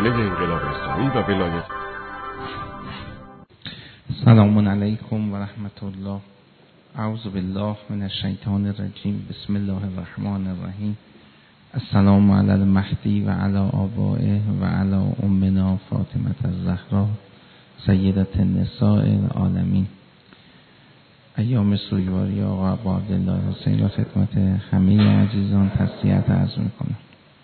رسانه انقلاب اسلامی و ولایت. سلام علیکم و رحمت الله. اعوذ بالله من الشیطان الرجیم. بسم الله الرحمن الرحیم. السلام علی المهدی و علی آبائه و علی امنا فاطمه الزهرا سیدة النساء العالمین. ایام سوگواری آقا ابا عبدالله حسین را خدمت همه عزیزان تسلیت عرض میکنم.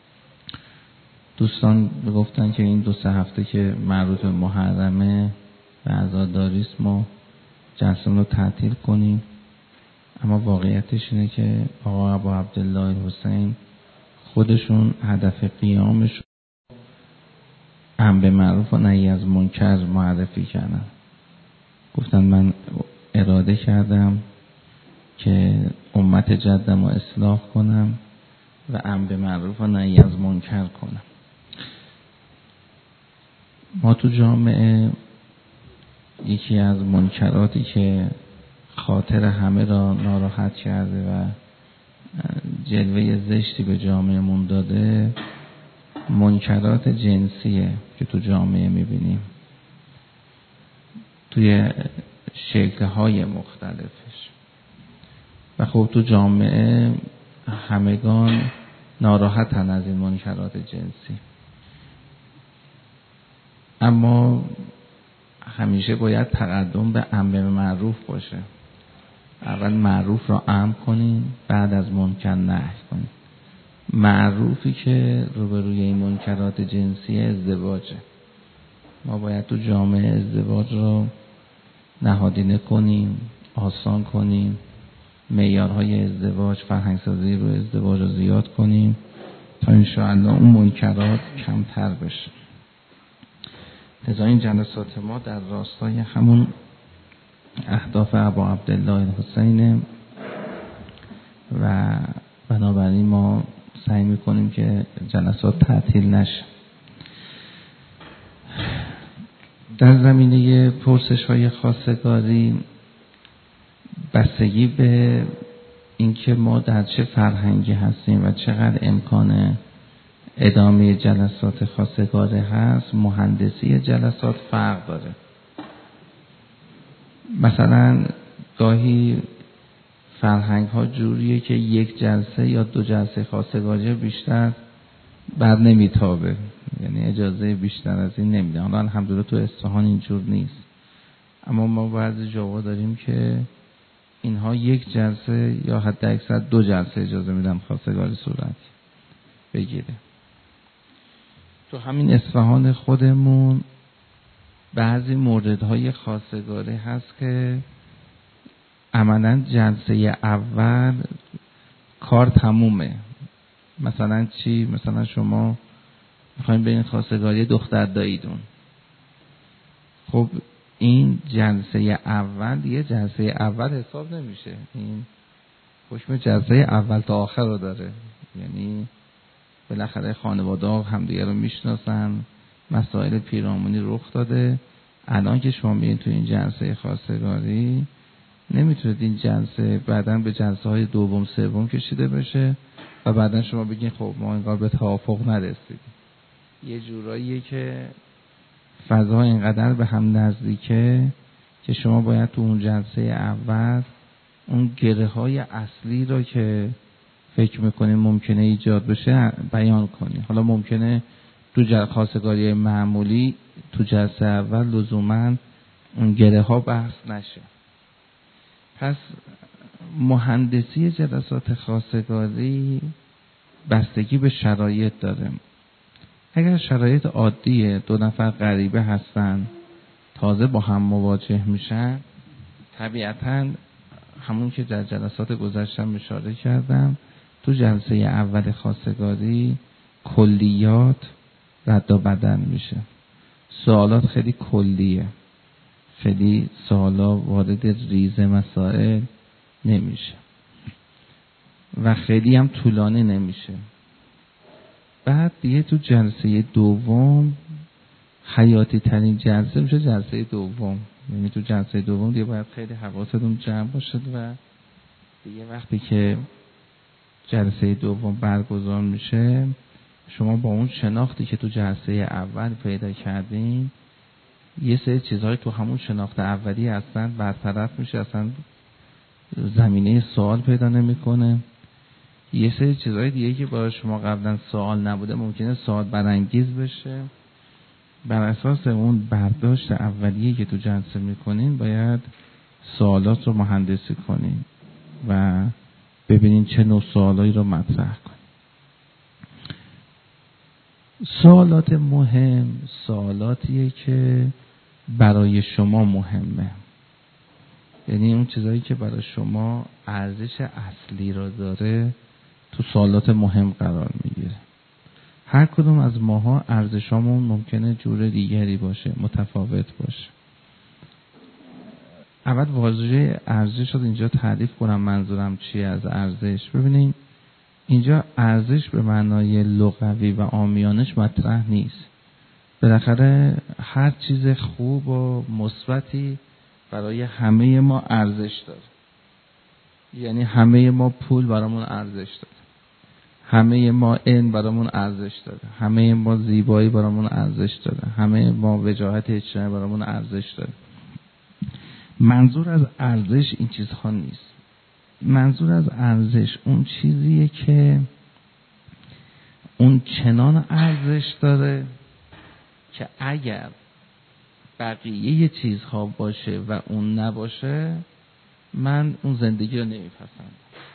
دوستان گفتن که این 2-3 هفته که مربوط به محرمه و عزاداری است ما جلسه رو تعطیل کنیم، اما واقعیتش اینه که آقا ابا عبدالله حسین خودشون هدف قیامش امر معروف و نهی از منکر معرفی کردن. گفتن من اراده کردم که امت جدم رو اصلاح کنم و امر معروف و نهی از منکر کنم. ما تو جامعه یکی از منکراتی که خاطر همه را ناراحت کرده و جلوه زشتی به جامعهمون داده منکرات جنسیه که تو جامعه میبینیم توی شکل‌های مختلفش. و خب تو جامعه همگان ناراحتن از این منکرات جنسی، اما همیشه باید تقدم به امر معروف باشه. اول معروف را امر کنیم، بعد از منکر نهی کنیم. معروفی که روبروی این منکرات جنسی ازدواجه. ما باید تو جامعه ازدواج را نهادینه کنیم، آسان کنیم، معیارهای ازدواج، فرهنگسازی رو ازدواج رو زیاد کنیم تا انشاءالله اون منکرات کمتر بشه. لذا این جلسات ما در راستای همون اهداف ابا عبدالله حسین و بنابراین ما سعی میکنیم که جلسات تعطیل نشه. در زمینه پرسش های خواستگاری بستگی به اینکه ما در چه فرهنگی هستیم و چقدر امکان ادامه جلسات خواستگاری هست، مهندسی جلسات فرق داره. مثلا گاهی فرهنگ ها جوریه که 1 جلسه یا 2 جلسه خواستگاری بیشتر بر نمیتابه، یعنی اجازه بیشتر از این نمیده. حالا الحمدلله تو اصفهان اینجور نیست، اما ما بعضی جاها داریم که اینها 1 جلسه یا حتی اکثر 2 جلسه اجازه میدن خواستگاری صورت بگیره. تو همین اصفهان خودمون بعضی موردهای خواستگاری هست که عملاً جلسه اول کار تمومه. مثلا چی؟ مثلا شما میخواین برین خواستگاری دختر داییدون، خب این جلسه اول یه جلسه اول حساب نمیشه، این حکم جلسه اول تا آخر رو داره. یعنی بالاخره خانواده ها همدیگه رو میشناسن، مسائل پیرامونی رخ داده. الان که شما میرین تو این جلسه خواستگاری نمیتونید این جلسه بعداً به جلسه های دوم سوم کشیده بشه و بعداً شما بگین خب ما انگار به توافق نرسیدیم. یه جوراییه که فضا اینقدر به هم نزدیکه که شما باید تو اون جلسه اول اون گره های اصلی رو که فکر میکنیم ممکنه ایجاد بشه بیان کنیم. حالا ممکنه تو خواستگاری معمولی تو جلسه اول لزوما اون گره ها بحث نشه. پس مهندسی جلسات خواستگاری بستگی به شرایط داره. اگر شرایط عادیه، 2 نفر غریبه هستن تازه با هم مواجه میشن، طبیعتاً همون که در جلسات گذشتم اشاره کردم، تو جلسه اول خواستگاری کلیات رد و بدل میشه. سوالات خیلی کلیه، خیلی سوالا وارد ریز مسائل نمیشه و خیلی هم طولانی نمیشه. بعد دیگه تو جلسه دوم حیاتی ترین جلسه میشه جلسه دوم. یعنی تو جلسه دوم دیگه باید خیلی حواستون جمع باشد و دیگه وقتی که جلسه دوم برگزار میشه شما با اون شناختی که تو جلسه اول پیدا کردین یه سری چیزهای تو همون شناخت اولی اصلا برطرف میشه، اصلا زمینه سوال پیدا نمیکنه. یه سری چیزهای دیگه که برای شما قبلا سوال نبوده ممکنه سوال برانگیز بشه. بر اساس اون برداشت اولیه که تو جلسه میکنین باید سوالات رو مهندسی کنین و ببینین چه نوع سوالایی رو مطرح کنین. سوالات مهم سوالاتیه که برای شما مهمه، یعنی اون چیزایی که برای شما ارزش اصلی رو داره تو سوالات مهم قرار میگیره. هر کدوم از ماها ارزشامون ممکنه جور دیگری باشه، متفاوت باشه. اول واژه ارزش رو اینجا تعریف کنم منظورم چیه از ارزش. ببینین اینجا ارزش به معنای لغوی و عامیانش مطرح نیست. بالاخره هر چیز خوب و مثبتی برای همه ما ارزش داره. یعنی همه ما پول برامون ارزش داره، همه ما علم برامون ارزش داره، همه ما زیبایی برامون ارزش داره، همه ما وجاهت اجتماعی برامون ارزش داره. منظور از ارزش این چیزها نیست. منظور از ارزش اون چیزیه که اون چنان ارزش داره که اگر بقیه چیزها باشه و اون نباشه من اون زندگی رو نمیپسندم.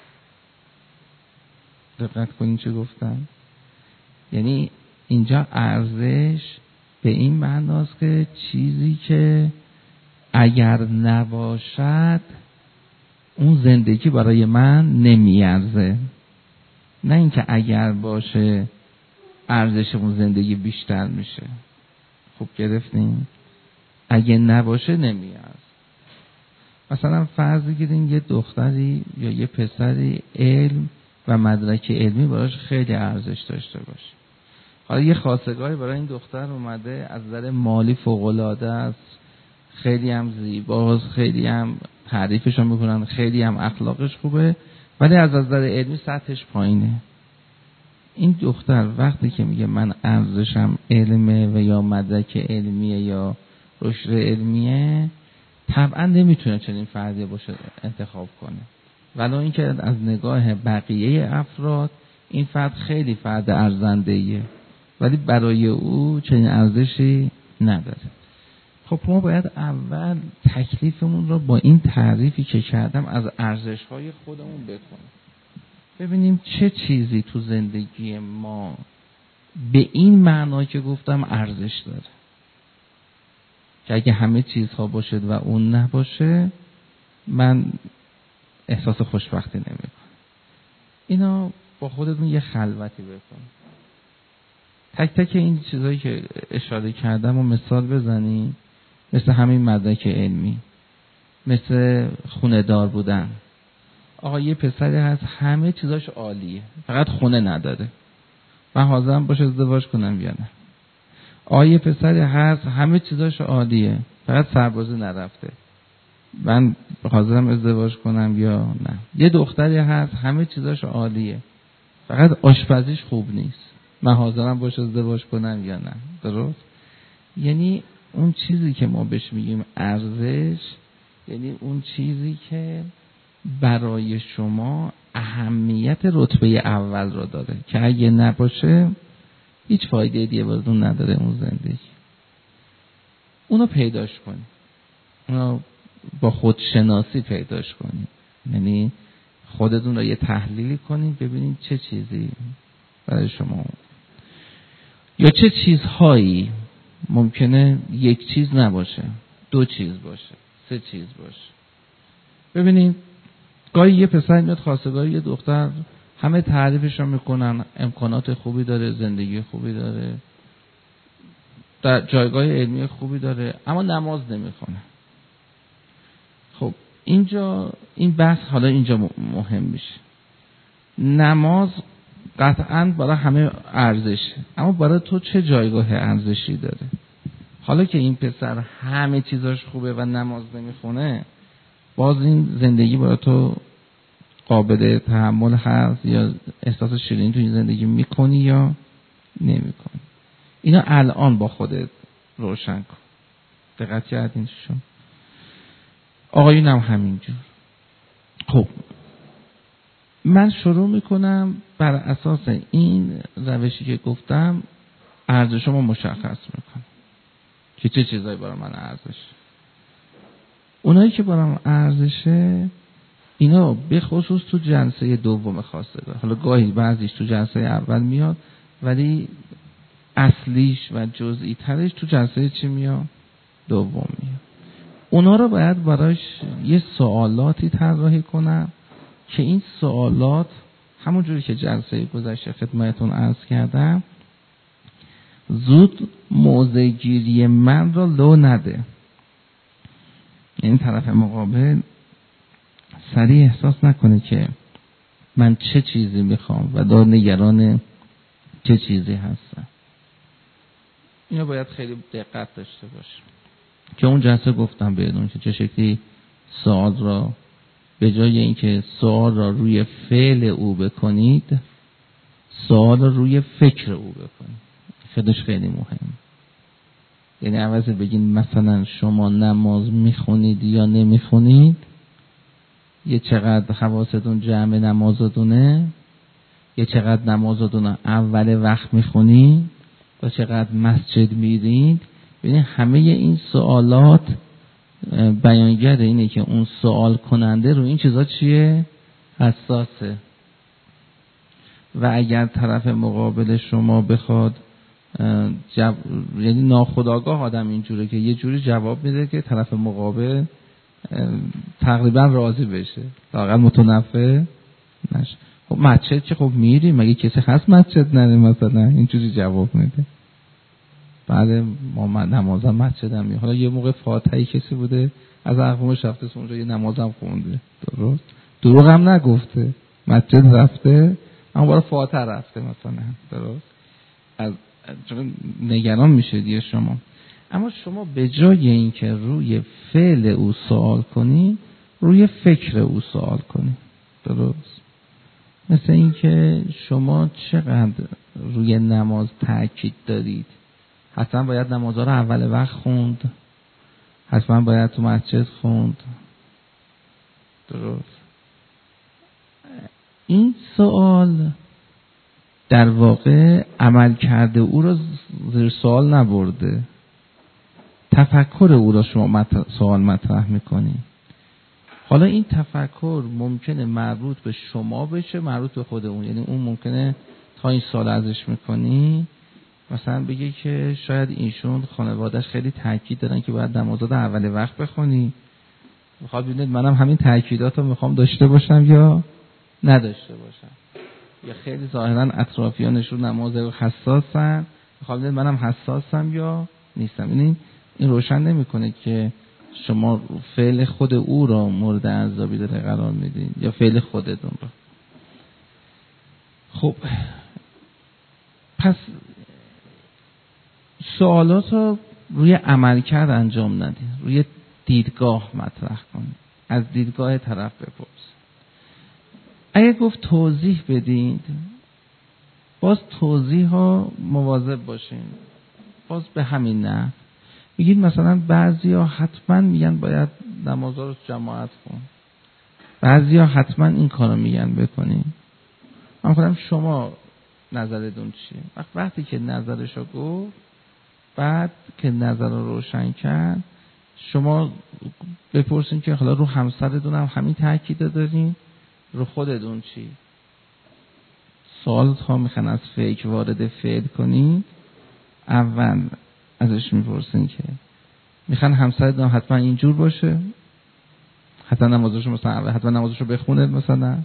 دقت کنین چه گفتم؟ یعنی اینجا ارزش به این معناست که چیزی که اگر نباشد اون زندگی برای من نمیارزه، نه اینکه اگر باشه ارزش اون زندگی بیشتر میشه. خوب گرفتین؟ اگه نباشه نمیارزه. مثلا فرض بگیرین یه دختری یا یه پسری علم و مدرک علمی براش خیلی ارزش داشته باشه. حالا یه خواستگاری برای این دختر اومده، از نظر مالی فوق‌العاده است، خیلی هم زیباست، خیلی هم تعریفش هم میکنن، خیلی هم اخلاقش خوبه، ولی از نظر علمی سطحش پایینه. این دختر وقتی که میگه من ارزشم علمه و یا مدرک علمیه یا رشد علمیه، طبعا نمیتونه چنین فردی باشه انتخاب کنه. ولی اینکه از نگاه بقیه افراد این فرد خیلی فرد ارزنده‌ایه، ولی برای او چنین ارزشی نداره. خب ما باید اول تکلیفمون رو با این تعریفی که کردم از ارزش‌های خودمون بکنیم. ببینیم چه چیزی تو زندگی ما به این معنا که گفتم ارزش داره، که اگه همه چیزها باشه و اون نباشه من احساس خوشبختی نمی‌کنم. اینا با خودتون یه خلوتی بکن، تک تک این چیزایی که اشاره کردم و مثال بزنی، مثل همین مدرک علمی، مثل خونه دار بودن. آقا یه پسری هست همه چیزاش عالیه فقط خونه نداره، من حاضرم باشه ازدواج کنم یا نه. آقا یه پسری هست همه چیزاش عالیه فقط سربازی نرفته، من حاضرم ازدواج کنم یا نه. یه دختری هست همه چیزاش عالیه فقط آشپزیش خوب نیست، من حاضرم باشه ازدواج کنم یا نه. درست؟ یعنی اون چیزی که ما بهش میگیم ارزش، یعنی اون چیزی که برای شما اهمیت رتبه اول رو داره، که اگه نباشه هیچ فایده دیگه براتون نداره اون زندگی. اونو پیداش کنی، اونو با خودشناسی پیداش کنی، یعنی خودتون رو یه تحلیلی کنید ببینید چه چیزی برای شما، یا چه چیزهایی ممکنه یک چیز نباشه، دو چیز باشه، سه چیز باشه. ببینید گاهی یه پسر میاد خواستگاری یه دختر، همه تعریفش رو میکنن، امکانات خوبی داره، زندگی خوبی داره، در جایگاه علمی خوبی داره، اما نماز نمیخونه. خب اینجا این بحث حالا اینجا مهم میشه. نماز قطعاً برای همه ارزشه، اما برای تو چه جایگاه ارزشی داره؟ حالا که این پسر همه چیزاش خوبه و نماز نمیخونه، باز این زندگی برای تو قابل تحمل هست یا احساس شیرین تو این زندگی میکنی یا نمی‌کنی. اینا الان با خودت روشن کن. دقت کردین شما؟ آقایون هم همینجور. خب من شروع میکنم بر اساس این روشی که گفتم ارزش شما مشخص میکنم که چه چیزایی برای من ارزش. اونایی که برام ارزشه اینا به خصوص تو جلسه دوم خواستگار، حالا گاهی بعضیش تو جلسه اول میاد ولی اصلیش و جزئی ترش تو جلسه چی میاد؟ دوم میاد. اونا رو باید براش یه سوالاتی طراحی کنم که این سوالات همون جوری که جلسه گذشته خدمتتون عرض کردم زود موضع گیری من را لو نده. این طرف مقابل سریع احساس نکنه که من چه چیزی میخوام و دار نگران چه چیزی هستم. اینا باید خیلی دقت داشته باشه که اون جلسه گفتم بهتون که چه شکلی سوال را به جای اینکه سوال را روی فعل او بکنید سوال را روی فکر او بکنید. خیلی مهم. یعنی عوض بگین مثلا شما نماز میخونید یا نمیخونید، یه چقدر حواستون جمع نمازتونه، یه چقدر نمازتون اول وقت میخونید و چقدر مسجد میرید. ببینید همه این سوالات بیانگر اینه که اون سوال کننده رو این چیزا چیه؟ حساسه. و اگر طرف مقابل شما بخواد یعنی ناخودآگاه آدم اینجوره که یه جوری جواب میده که طرف مقابل تقریبا راضی بشه، واقعا متنفع نشه. خب مسجد که خب میری، مگه کسی هست مسجد نره؟ مثلا اینجوری جواب میده. بعد ما نمازم مسجدم میره. حالا یه موقع فاتحه کسی بوده از اقوامش رفته اونجا یه نمازم خونده، درست؟ دروغ هم نگفته، مسجد رفته اما برای فاتحه رفته مثلا، درست؟ از چون نگران میشه دیگه شما. اما شما به جای اینکه روی فعل او سوال کنی روی فکر او سوال کنی، درست؟ مثل اینکه شما چقدر روی نماز تاکید دارید. حتما باید نمازها رو اول وقت خوند، حتما باید تو مسجد خوند، درست؟ این سوال در واقع عمل کرده او را زیر سوال نبرده، تفکر او را شما سوال مطرح میکنی. حالا این تفکر ممکنه مربوط به شما بشه، مربوط به خود اون. یعنی اون ممکنه تا این سوال ازش میکنی مثلا بگه که شاید ایشون خانوادهش خیلی تاکید دارن که باید نمازات اول وقت بخونی، میخواد ببینید منم همین تاکیدات رو میخوام داشته باشم یا نداشته باشم. یا خیلی ظاهرا اطرافیانشون نماز حساسن، میخوام ببینید منم حساسم یا نیستم. این روشن نمیکنه که شما فعل خود او را مورد عذابی داره قرار میدین یا فعل خودتون را. خب پس سوالات رو روی عملکرد انجام ندید، روی دیدگاه مطرح کنید، از دیدگاه طرف بپرس. اگه گفت توضیح بدید، باز توضیح ها مواظب باشین. باز به همین نه میگید مثلا بعضیا حتما میگن باید نمازها رو جماعت کن، بعضیا حتما این کارو میگن بکنین. من خودم شما نظرتون چیه؟ وقتی که نظرشو گفت، بعد که نظر رو روشن کرد، شما بپرسین که حالا رو همسرتون هم همین تاکید دارین، رو خودتون چی؟ سوالت ها میخوان از فکر وارد فعل کنین. اول ازش میپرسین که میخوان همسرتون حتما اینجور باشه، حتما نمازشو مثلا حتما نمازشو بخونه مثلا.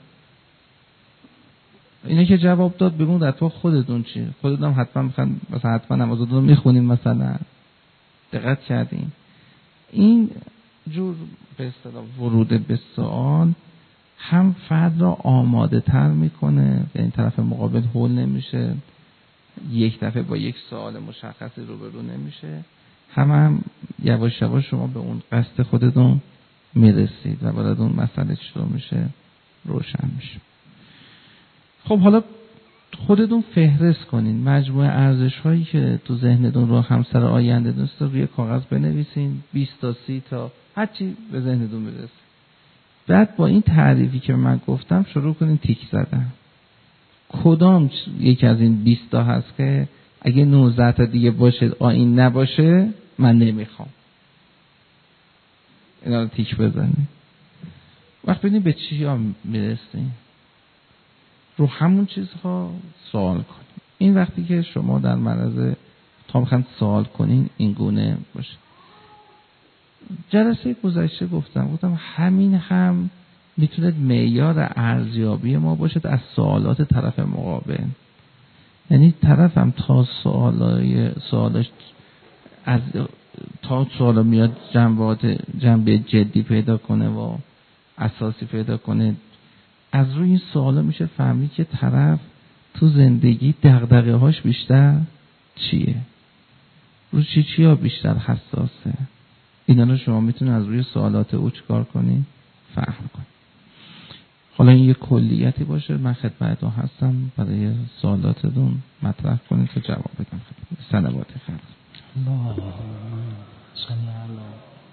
اینه که جواب داد بگون در تو خودتون چی؟ خودتون هم حتما میخوان مثلا حتما نمازتون رو میخونین مثلا. دقت کردین؟ این جور به اصطلاح ورود به سوال هم فرد را آماده تر میکنه، به این طرف مقابل هول نمیشه، یک دفعه با یک سوال مشخصی روبرو نمیشه، هم یواش یواش شما به اون قصد خودتون میرسید و بعد اون مسئله چطور میشه روشن میشه. خب حالا خودتون فهرست کنین مجموعه ارزش هایی که تو ذهنتون رو همسر آینده دوست رو روی کاغذ بنویسین، 20 تا 30 تا هر چی به ذهنتون برسه. بعد با این تعریفی که من گفتم شروع کنین تیک زدن. کدام یکی از این 20 تا هست که اگه 19 تا دیگه باشه این نباشه من نمیخوام. اینا رو تیک بزنید. وقت ببینید به چی ها میرسین. رو همون چیزها سوال کنید. این وقتی که شما در معرض تا میخواین سوال کنین این گونه باشه. جلسه گذشته گفتم همین هم میتونه معیار ارزیابی ما باشه از سوالات طرف مقابل. یعنی طرفم تا سوالش از تا سوال میاد جنبه جدی پیدا کنه و اساسی پیدا کنه، از روی این سوالا میشه فهمید که طرف تو زندگی دغدغه هاش بیشتر چیه، رو چی ها بیشتر حساسه. اینا رو شما میتونید از روی سوالات او چیکار کنید؟ فهم کنید. حالا این یه کلیتی باشه، من خدمتتون هستم برای سوالاتتون مطرح کنید تا جواب بدم. صلوات خیر. اللهم صل علی.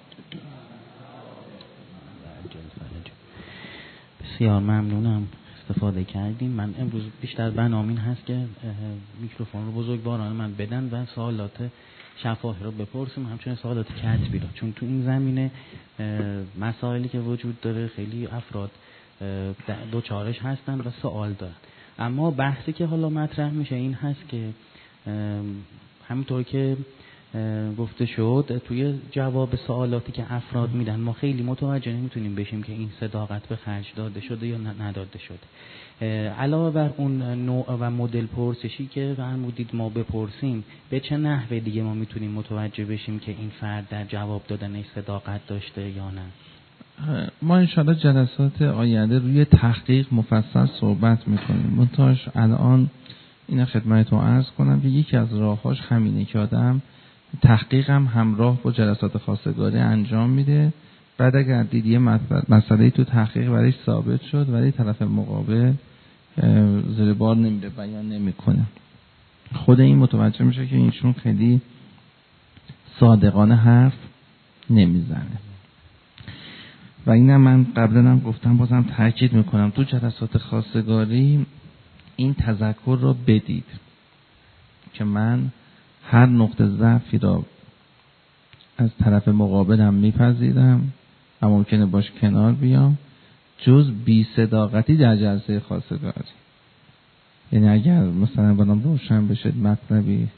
بسیار ممنونم استفاده کردیم. من امروز بیشتر برنامه این هست که میکروفون رو بزرگواران من بدن و سوالات شفاهی رو بپرسیم، همچنین سوالات کتبی رو، چون تو این زمینه مسائلی که وجود داره خیلی افراد دوچارش هستن و سوال دارن. اما بحثی که حالا مطرح میشه این هست که همونطور که گفته شد توی جواب سوالاتی که افراد میدن ما خیلی متوجه نمیتونیم بشیم که این صداقت به خرج داده شده یا نداده شده. علاوه بر اون نوع و مدل پرسشی که فرمودید ما بپرسیم، به چه نحوه دیگه ما میتونیم متوجه بشیم که این فرد در جواب دادنش صداقت داشته یا نه؟ ما انشاءالله جلسات آینده روی تحقیق مفصل صحبت میکنیم. منتهاش الان این خدمتتون عرض کنم که یکی از راهاش همینه که آدم تحقیق هم همراه با جلسات خواستگاری انجام میده. بعد اگر دیدی مسئله تو تحقیق برایش ثابت شد ولی طرف مقابل زیر بار نمیره، بیان نمیکنه، خود این متوجه میشه که اینشون خیلی صادقانه حرف نمیزنه. و اینم من قبلا هم گفتم، بازم تاکید میکنم، تو جلسات خواستگاری این تذکر رو بدید که من هر نقطه ضعفی را از طرف مقابلم میپذیرم و ممکنه باش کنار بیام، جز بی صداقتی در جلسه خواستگاری. یعنی اگر مثلا برام روشن بشه مطلبی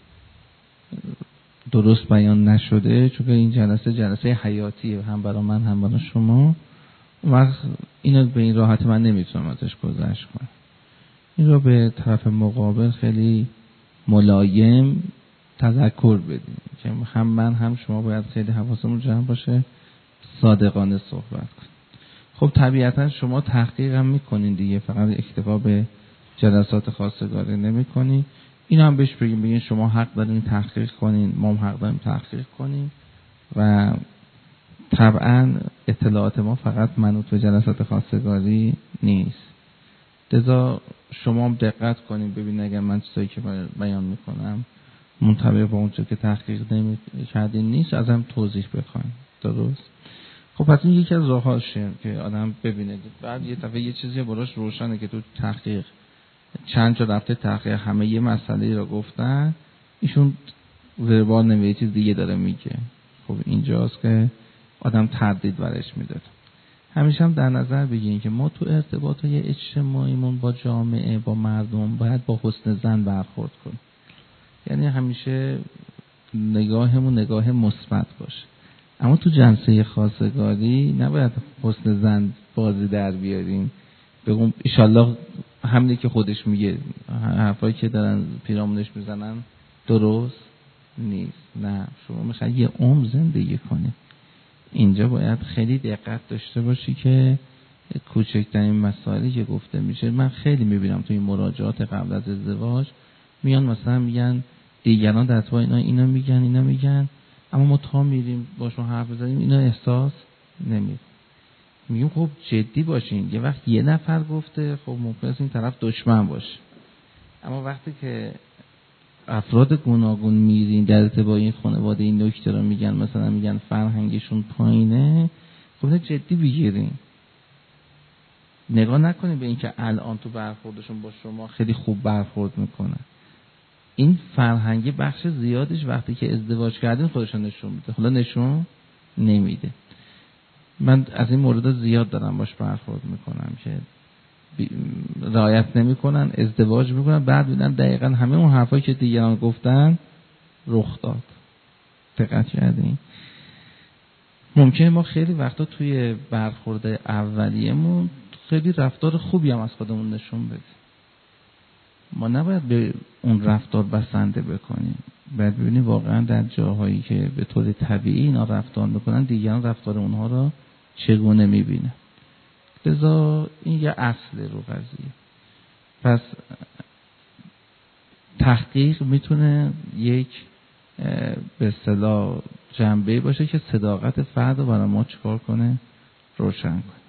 درست بیان نشده، چون این جلسه حیاتیه هم برای من هم برای شما، وقت اینو به این راحت من نمیتونم ازش گذشت کنم. این رو به طرف مقابل خیلی ملایم تذکر بدیم که هم من هم شما باید خیلی حواسمون جمع باشه، صادقانه صحبت کنیم. خب طبیعتا شما تحقیق هم میکنین دیگه، فقط اکتفا به جلسات خواستگاری نمیکنین. این هم بهش بگین شما حق دارین تحقیق کنین، ما هم حق داریم تحقیق کنیم و طبعا اطلاعات ما فقط منوط به جلسات خواستگاری نیست. لذا شما هم دقت کنین ببین اگر من چیزایی که بیان میکنم منطبق با اونچه که تحقیق نمی‌کردین نیست، ازم توضیح بخواین. درست؟ خب پس این یکی از راهاشه که آدم ببینه. بعد یه دفعه یه چیزی براش روشنه که تو تحقیق چند جا رفته تحقیق همه یه مسئله رو گفتن، ایشون زیربار نمیه چیز دیگه داره میگه. خب اینجاست که آدم تردید برش میداره. همیشه هم در نظر بگیرین که ما تو ارتباطات اجتماعیمون با جامعه، با مردم باید با حسن ظن برخورد کنیم. یعنی همیشه نگاهمون نگاه مثبت باشه. اما تو جلسه خواستگاری نباید حسن ظن بازی در بیاریم، بگم انشالله همینی که خودش میگه، حرفایی که دارن پیرامونش میزنن درست نیست. نه، شما میخواید یه عمر زندگی کنی. اینجا باید خیلی دقت داشته باشی که کوچکترین مسائلی که گفته میشه، من خیلی میبینم توی مراجعات قبل از ازدواج میان مثلا میگن دیگران در تو اینا میگن اما ما تا میریم باشون حرف بزنیم اینا احساس نمیکنیم. میگیم خب جدی باشین، یه وقت یه نفر گفته خب ممکنه این طرف دشمن باشه، اما وقتی که افراد گوناگون میرین در ارتباط این خانواده این نکته رو میگن، مثلا میگن فرهنگشون پایینه، خب جدی بگیرین. نگاه نکنید به این که الان تو برخوردشون با شما خیلی خوب برخورد میکنن. این فرهنگی بخش زیادش وقتی که ازدواج کردین خودشون نشون میده، حالا نشون نمیده. من از این مورد زیاد دارم باش برخورد میکنم که رعایت نمیکنن، ازدواج میکنن، بعد میدن دقیقاً همه اون حرفایی که دیگران گفتن رخ داد. دقت کردین؟ ممکنه ما خیلی وقتا توی برخورد اولیه‌مون خیلی رفتار خوبی هم از خودمون نشون بدیم. ما نباید به اون رفتار بسنده بکنیم. باید ببینیم واقعا در جاهایی که به طور طبیعی اینا رفتار میکنن دیگران رفتار اونها رو چگونه میبینه. لذا این یه اصل رو قضیه. پس تحقیق میتونه یک به اصطلاح جنبه باشه که صداقت فرد رو برای ما چکار کنه؟ روشن کنه.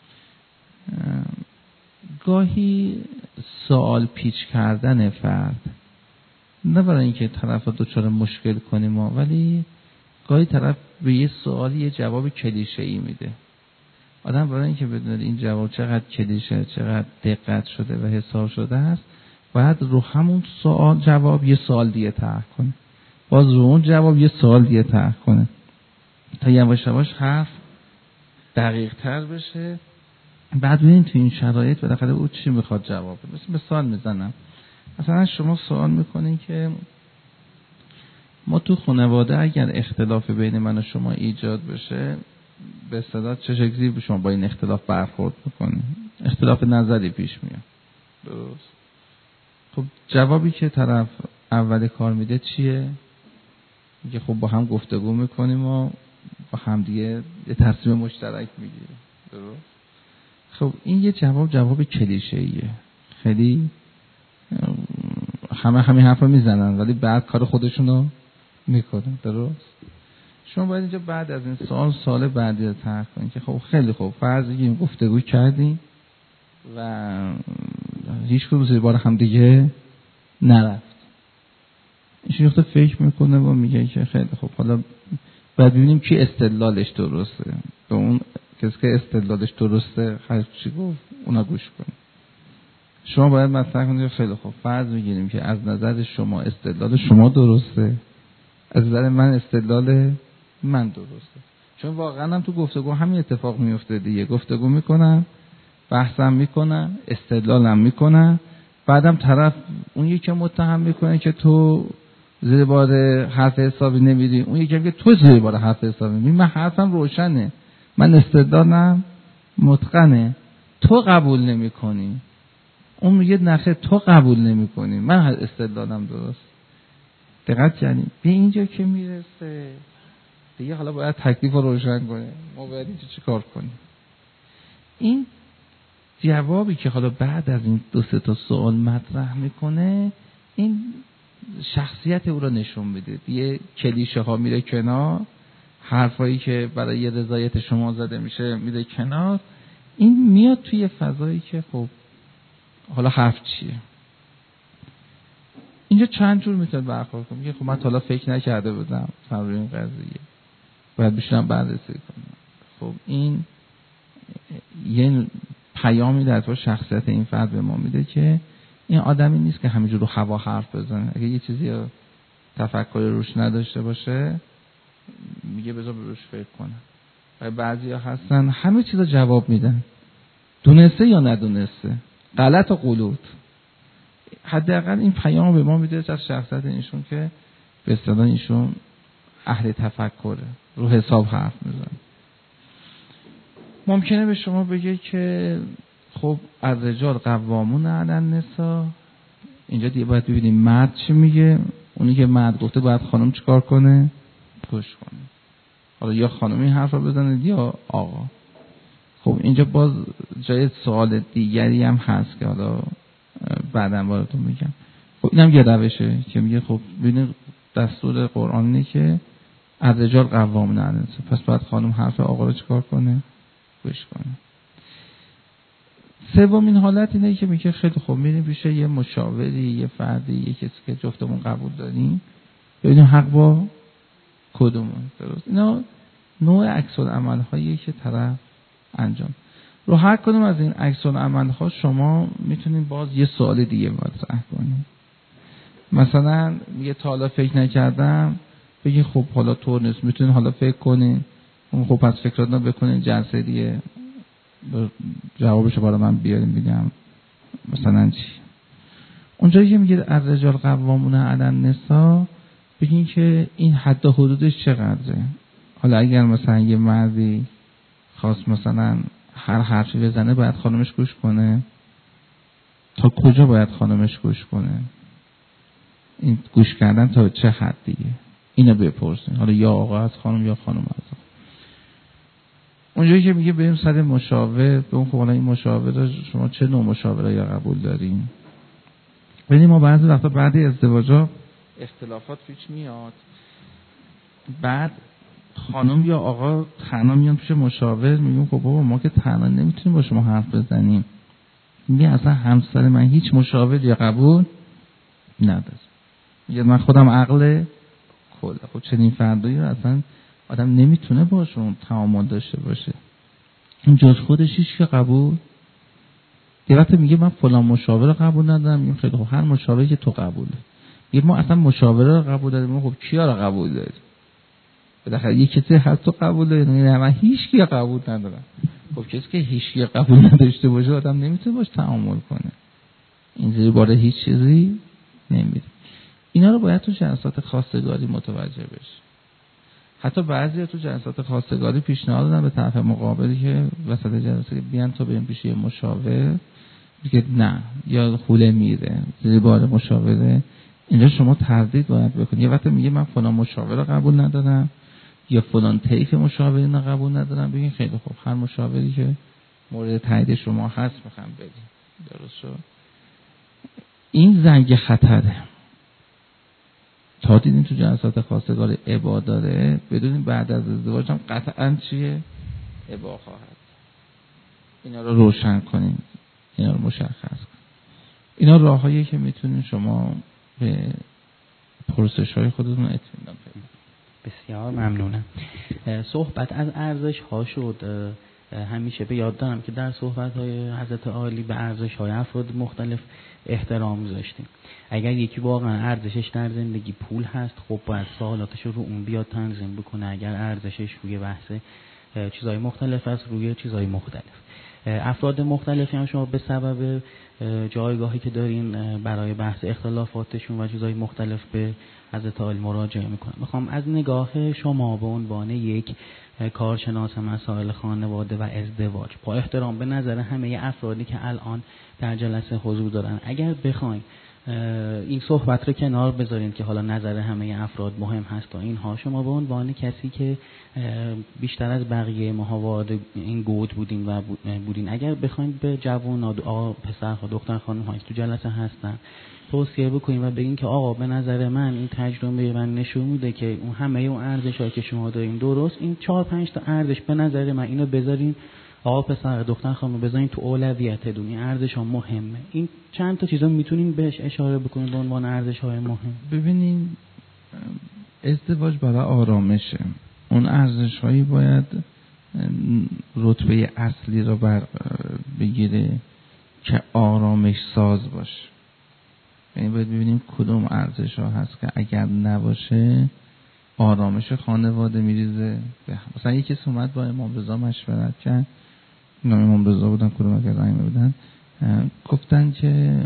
گاهی سوال پیچ کردن فرد، نه برای اینکه طرف رو دچار مشکل کنیم ولی گاهی طرف به یه سوالی یه جواب کلیشه‌ای میده. آدم برای اینکه بدونه این جواب چقدر کلیشه، چقدر دقت شده و حساب شده است، باید رو همون سوال جواب یه سوال دیگه طرح کنه، باز رو اون جواب یه سوال دیگه طرح کنه تا یواش یواش حرف دقیق تر بشه. بعد ببینید تو این شرایط بالاخره او چی میخواد جواب بده. مثال میزنم، مثلا شما سوال میکنین که ما تو خانواده اگر اختلاف بین من و شما ایجاد بشه به اصطلاح چه شکلی به شما با این اختلاف برخورد میکنین؟ اختلاف نظری پیش میاد، درست؟ خب جوابی که طرف اول کار میده چیه؟ میگه خب با هم گفتگو میکنیم و با هم دیگه یه تصمیم مشترک میگیریم، درست؟ خب این یه جواب کلیشه‌ایه، خیلی همه همین حرفا میزنن ولی بعد کار خودشونو میکنن، درست؟ شما باید اینجا بعد از این سال بعدی رو طرح کنید که خب خیلی خوب فرض این گفتگو کردیم و هیچ کدوم زیر بار هم دیگه نرفت. این وقت فکر میکنه و میگه که خیلی خوب حالا بعد ببینیم کی استدلالش درسته، به اون کسی که استدلالش درسته هر چی گفت اونا گوش کنیم. شما باید مطرح کنید خیلی خوب فرض میگیریم که از نظر شما استدلال شما درسته، از نظر من استدلال من درسته. چون واقعا هم تو گفتگو همین اتفاق میفته دیگه، گفتگو میکنن، بحثم میکنن، استدلالم میکنن، بعدم طرف اون یکی متهم میکنه که تو زیر بار حرف حسابی نمیری، اون یکی میگه تو زیر بار حرف حسابی میری. من حرفم روشنه، من استدلالم متقنه، تو قبول نمیکنی. اون میگه نخیر تو قبول نمیکنی، من استدلالم درست. دقت کردین؟ به اینجا که میرسه دیگه حالا باید تکلیف رو روشن کنه، ما باید اینجا چی کار کنیم. این جوابی که حالا بعد از این 2-3 تا سوال مطرح میکنه این شخصیت او رو نشون میده. یه کلیشه ها میره کنار، حرفایی که برای یه رضایت شما زده میشه میره کنار، این میاد توی فضایی که خب حالا حرف چیه. اینجا چند جور میتونه برخورد کنه. میگه خب من تا حالا فکر نکرده بودم سر روی این قضیه، باید بشینم بررسی کنم. خب این یه پیامی در تو شخصیت این فرد به ما میده که این آدمی نیست که همینجور رو هوا حرف بزنه. اگه یه چیزی تفکری روش نداشته باشه میگه بذار روش فکر کنم. و بعضیا هستن همه چیزا جواب میدن، دونسته یا ندونسته، غلط و غلط. حداقل این پیام به ما میده از شخصیت ایشون که به اصطلاح ایشون اهل تفکره، رو حساب حرف میزنه. ممکنه به شما بگه که خب الرجال قوامون علی النساء. اینجا دیگه باید ببینیم مرد چی میگه. اونی که مرد گفته باید خانم چیکار کنه؟ گوش کنه. حالا یا خانم این حرف رو بزنه یا آقا. خب اینجا باز جای سوال دیگری هم هست که حالا بعداً براتون میگم. خب اینم یه روشه که میگه خب ببینید دستور قرآن اینه که الرجال قوامون علی النساء، پس باید خانم حرف آقا رو چیکار کنه؟ گوش کنه. سومین حالت اینه که میگه خیلی خوب میریم پیش یه مشاوری، یه فردی، یه کسی که جفتمون قبول داریم، ببینیم حق با کدومون. درست؟ اینا نوع عکس العمل هایی که طرف انجام. رو هر کدوم از این عکس العمل ها شما میتونید باز یه سوال دیگه مطرح کنید. مثلا میگه تا حالا فکر نکردم، بگین خب حالا طور نیست، میتونین حالا فکر کنین، خب پس فکراتونو بکنین، جلسه دیگه جوابشو برای من بیارین بگم مثلا چی. اونجایی که میگه الرجال قوامون علی النساء، بگین که این حد و حدودش چقدره. حالا اگر مثلا یه مردی خواست مثلا هر حرفی بزنه باید خانمش گوش کنه، تا کجا باید خانمش گوش کنه؟ این گوش کردن تا چه حد دیگه؟ اینو بپرسین. حالا یا آقا از خانم یا خانم از آقا. اونجایی که میگه بریم سر مشاور، به اون خب حالا این مشاور شما چه نوع مشاوره یا قبول دارین؟ ببینید ما بعضی وقتا بعد ازدواجا اختلافات پیش میاد، بعد خانم یا آقا تنها میان پیش مشاور، میگن خب بابا ما که تنها نمیتونیم با شما حرف بزنیم. میگه اصلا همسر من هیچ مشاور یا قبول نداره. میگه من خودم عقل کله. خب چنین فردایی رو اصلا آدم نمیتونه باشون تعامل داشته باشه. این جز خودش هیچ که قبول. یه وقت میگه من فلان مشاور قبول ندارم، میگم خیلی خب هر مشاوری که تو قبوله. میگه ما اصلا مشاوره رو قبول داریم. خب کیا رو قبول داریم؟ بالاخره یک کسی هست تو قبول داری؟ نه من هیچ کی قبول ندارم. خب کسی که هیچ کی قبول نداشته باشه آدم نمیتونه باش تعامل کنه. اینجوری باره هیچ چیزی نمیره. اینا رو باید تو جلسات خواستگاری متوجه بشی. حتی بعضیا تو جلسات خواستگاری پیشنهاد دادن به طرف مقابلی که وسط جلسه که بیان تو بریم پیش یه مشاور، میگه نه یا خوله میره زیر بار مشاوره. اینجا شما تردید باید بکنید. یه وقت میگه من فلان مشاور رو قبول ندارم یا فلان طیف مشاورین رو قبول ندارم، بگین خیلی خوب هر مشاوری که مورد تایید شما هست میخوام بگیم. درست شد؟ این زنگ خطره. تا دیدین تو جلسات خواستگاری ابا داره، بدونین بعد از ازدواج هم قطعاً چیه؟ ابا خواهد. اینا رو روشن کنین، اینا رو مشخص کنین. اینا راههایی که میتونین شما به پرسش‌های خودتون اطمینان پیدا کنید. بسیار ممنونم. صحبت از ارزش ها شد. همیشه به یاد دارم که در صحبت های حضرت عالی به ارزش های افراد مختلف احترام گذاشتیم. اگر یکی واقعا ارزشش در زندگی پول هست، خب باید سوالاتش رو اون بیاد تنظیم بکنه. اگر ارزشش روی بحث چیزهای مختلف است، روی چیزهای مختلف. افراد مختلفی هم شما به سبب جایگاهی که دارین برای بحث اختلافاتشون و چیزهای مختلف به حضرت عالی مراجعه میکنم. میخوام از نگاه شما به عنوان یک کارشناس مسائل خانواده و ازدواج، با احترام به نظر همه افرادی که الان در جلسه حضور دارن، اگر بخواین این صحبت رو کنار بذارین که حالا نظر همه افراد مهم هست و اینها، شما به عنوان کسی که بیشتر از بقیه ماها وارد این گود بودین اگر بخواین به جوانان، پسرها، دختر خانم هایی تو جلسه هستن توصیه بکنین و بگین که آقا به نظر من این تجربه من نشون میده که اون همه اون ارزشایی که شما دارین درست، این 4-5 تا ارزش به نظر من اینو بذارین آقا پسر دختر خانم بذارین تو اولویت دونی، ارزش ها مهمه. این چند تا چیزا میتونین بهش اشاره بکنین به عنوان ارزش های مهم. ببینین ازدواج برای آرامشه. اون ارزش هایی باید رتبه اصلی رو بگیره که آرامش ساز باشه. یعنی باید ببینیم کدوم ارزش ها هست که اگر نباشه آرامش خانواده میریزه به هم. مثلا یکی کسی اومد با امام رضا مشورت کرد، نام امام رضا بودن، کدوم اگر رحمه بودن، گفتن که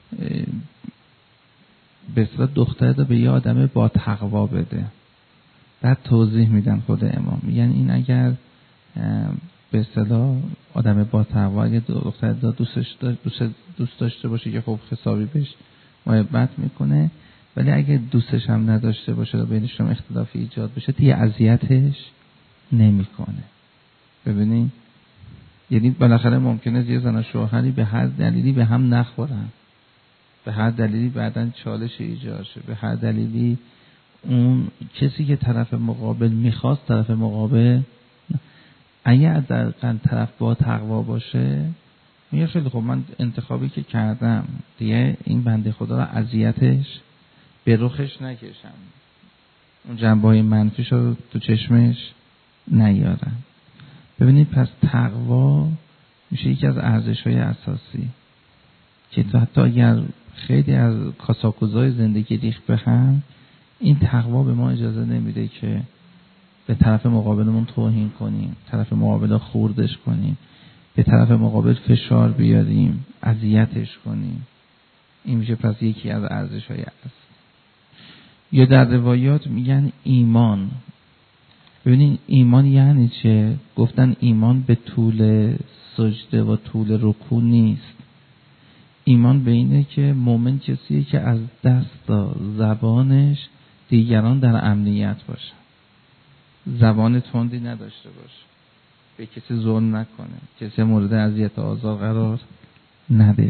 به اصطلاح دختر رو به یه آدم با تقوا بده. بعد توضیح میدن خود امام، میگن این اگر به اصطلاح آدم با تقوا اگه دختر دوست داشته باشه که خب حسابی بهش محبت میکنه، ولی اگه دوستش هم نداشته باشه و بینشون اختلافی ایجاد بشه دیگه اذیتش نمیکنه. ببینید یعنی بالاخره ممکنه یه زن و شوهری به هر دلیلی به هم نخورن، به هر دلیلی بعدن چالش ایجاد شه، به هر دلیلی اون کسی که طرف مقابل میخواست طرف مقابل اگه در طرف با تقوا باشه میگه خیلی خب من انتخابی که کردم دیگه این بنده خدا رو اذیتش به رخش نکشم، اون جنبه‌های منفیش رو تو چشمش نیارم. ببینید پس تقوا میشه یکی از ارزش‌های اساسی که حتی اگر خیلی از کاساکوزای زندگی ریخت به هم، این تقوا به ما اجازه نمیده که به طرف مقابلمون توهین کنیم، طرف مقابل خوردش کنیم، به طرف مقابل فشار بیاریم، اذیتش کنیم. این میشه پس یکی از ارزش‌های اصلی. یا در روایات میگن ایمان. ببینید ایمان یعنی چه؟ گفتن ایمان به طول سجده و طول رکوع نیست. ایمان به اینه که مؤمن کسیه که از دست زبانش دیگران در امنیت باشه، زبان تندی نداشته باشه، به کسی ظلم نکنه، کسی مورد اذیت و آزار قرار نده.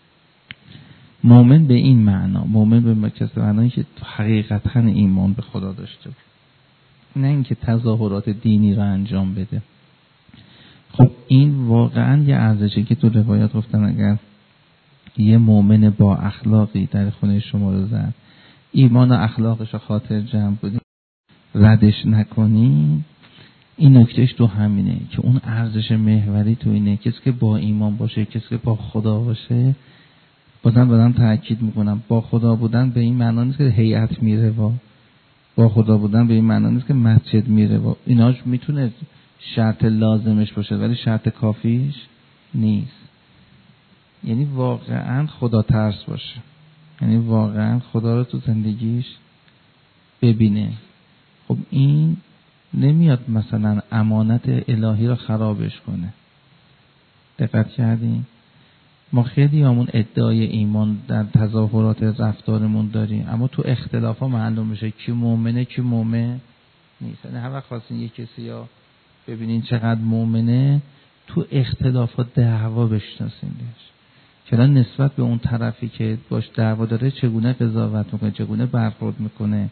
مؤمن به این معنا، مؤمن به کسی معنایی که حقیقتا ایمان به خدا داشته باشه، نه اینکه تظاهرات دینی رو انجام بده. خب این واقعا یه ارزشه که تو روایات گفتن اگر یه مؤمن با اخلاقی در خونه شما رو زد، ایمان و اخلاقش رو خاطر جمع بودی ردش نکنی، این نکتهش تو همینه که اون ارزش محوری تو اینه کسی که با ایمان باشه، کسی که با خدا باشه. بازم تأکید میکنم با خدا بودن به این معنا نیست که هیئت میره با خدا بودن به این معنا نیست که مسجد میره ایناش میتونه شرط لازمش باشه ولی شرط کافیش نیست. یعنی واقعا خدا ترس باشه، یعنی واقعا خدا رو تو زندگیش ببینه. خب این نمیاد مثلا امانت الهی رو خرابش کنه. دقت کردین؟ ما خیلی همون ادعای ایمان در تظاهرات رفتارمون داریم، اما تو اختلاف ها معلوم میشه کی مؤمنه کی مؤمن نیست. یعنی هر وقت خواستین یک کسی یا ببینین چقدر مؤمنه، تو اختلاف ها دعوا بشناسیندش، چرا نسبت به اون طرفی که باش دعوا داره چگونه قضاوت میکنه، چگونه برخورد میکنه،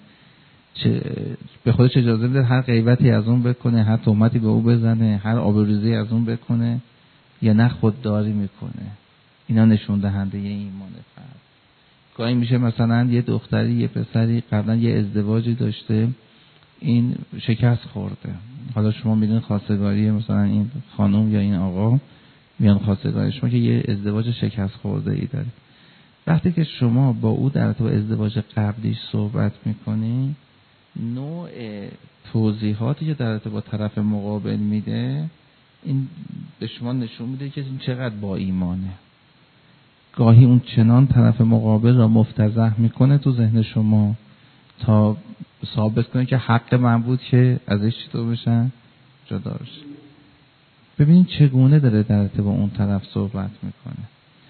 به خودش اجازه میده هر غیبتی از اون بکنه، هر تهمتی به او بزنه، هر آبروریزی از اون بکنه، یا نه خودداری میکنه. اینا نشون دهنده یه ایمان فرد. گاهی میشه مثلا یه دختری یه پسری قبلا یه ازدواجی داشته، این شکست خورده، حالا شما میدونید خواستگاری مثلا این خانم یا این آقا میان خواستگاری شما که یه ازدواج شکست خورده ای داره. وقتی که شما با او در تو ازدواج قبلیش صحبت میکنی، نوع توضیحاتی که در ارتباط با طرف مقابل میده این به شما نشون میده که این چقدر با ایمانه. گاهی اون چنان طرف مقابل را مفتضح میکنه تو ذهن شما تا ثابت کنه که حق من بود که ازش چطور بشن جدا بشه. ببینید چگونه داره در ارتباط با اون طرف صحبت میکنه.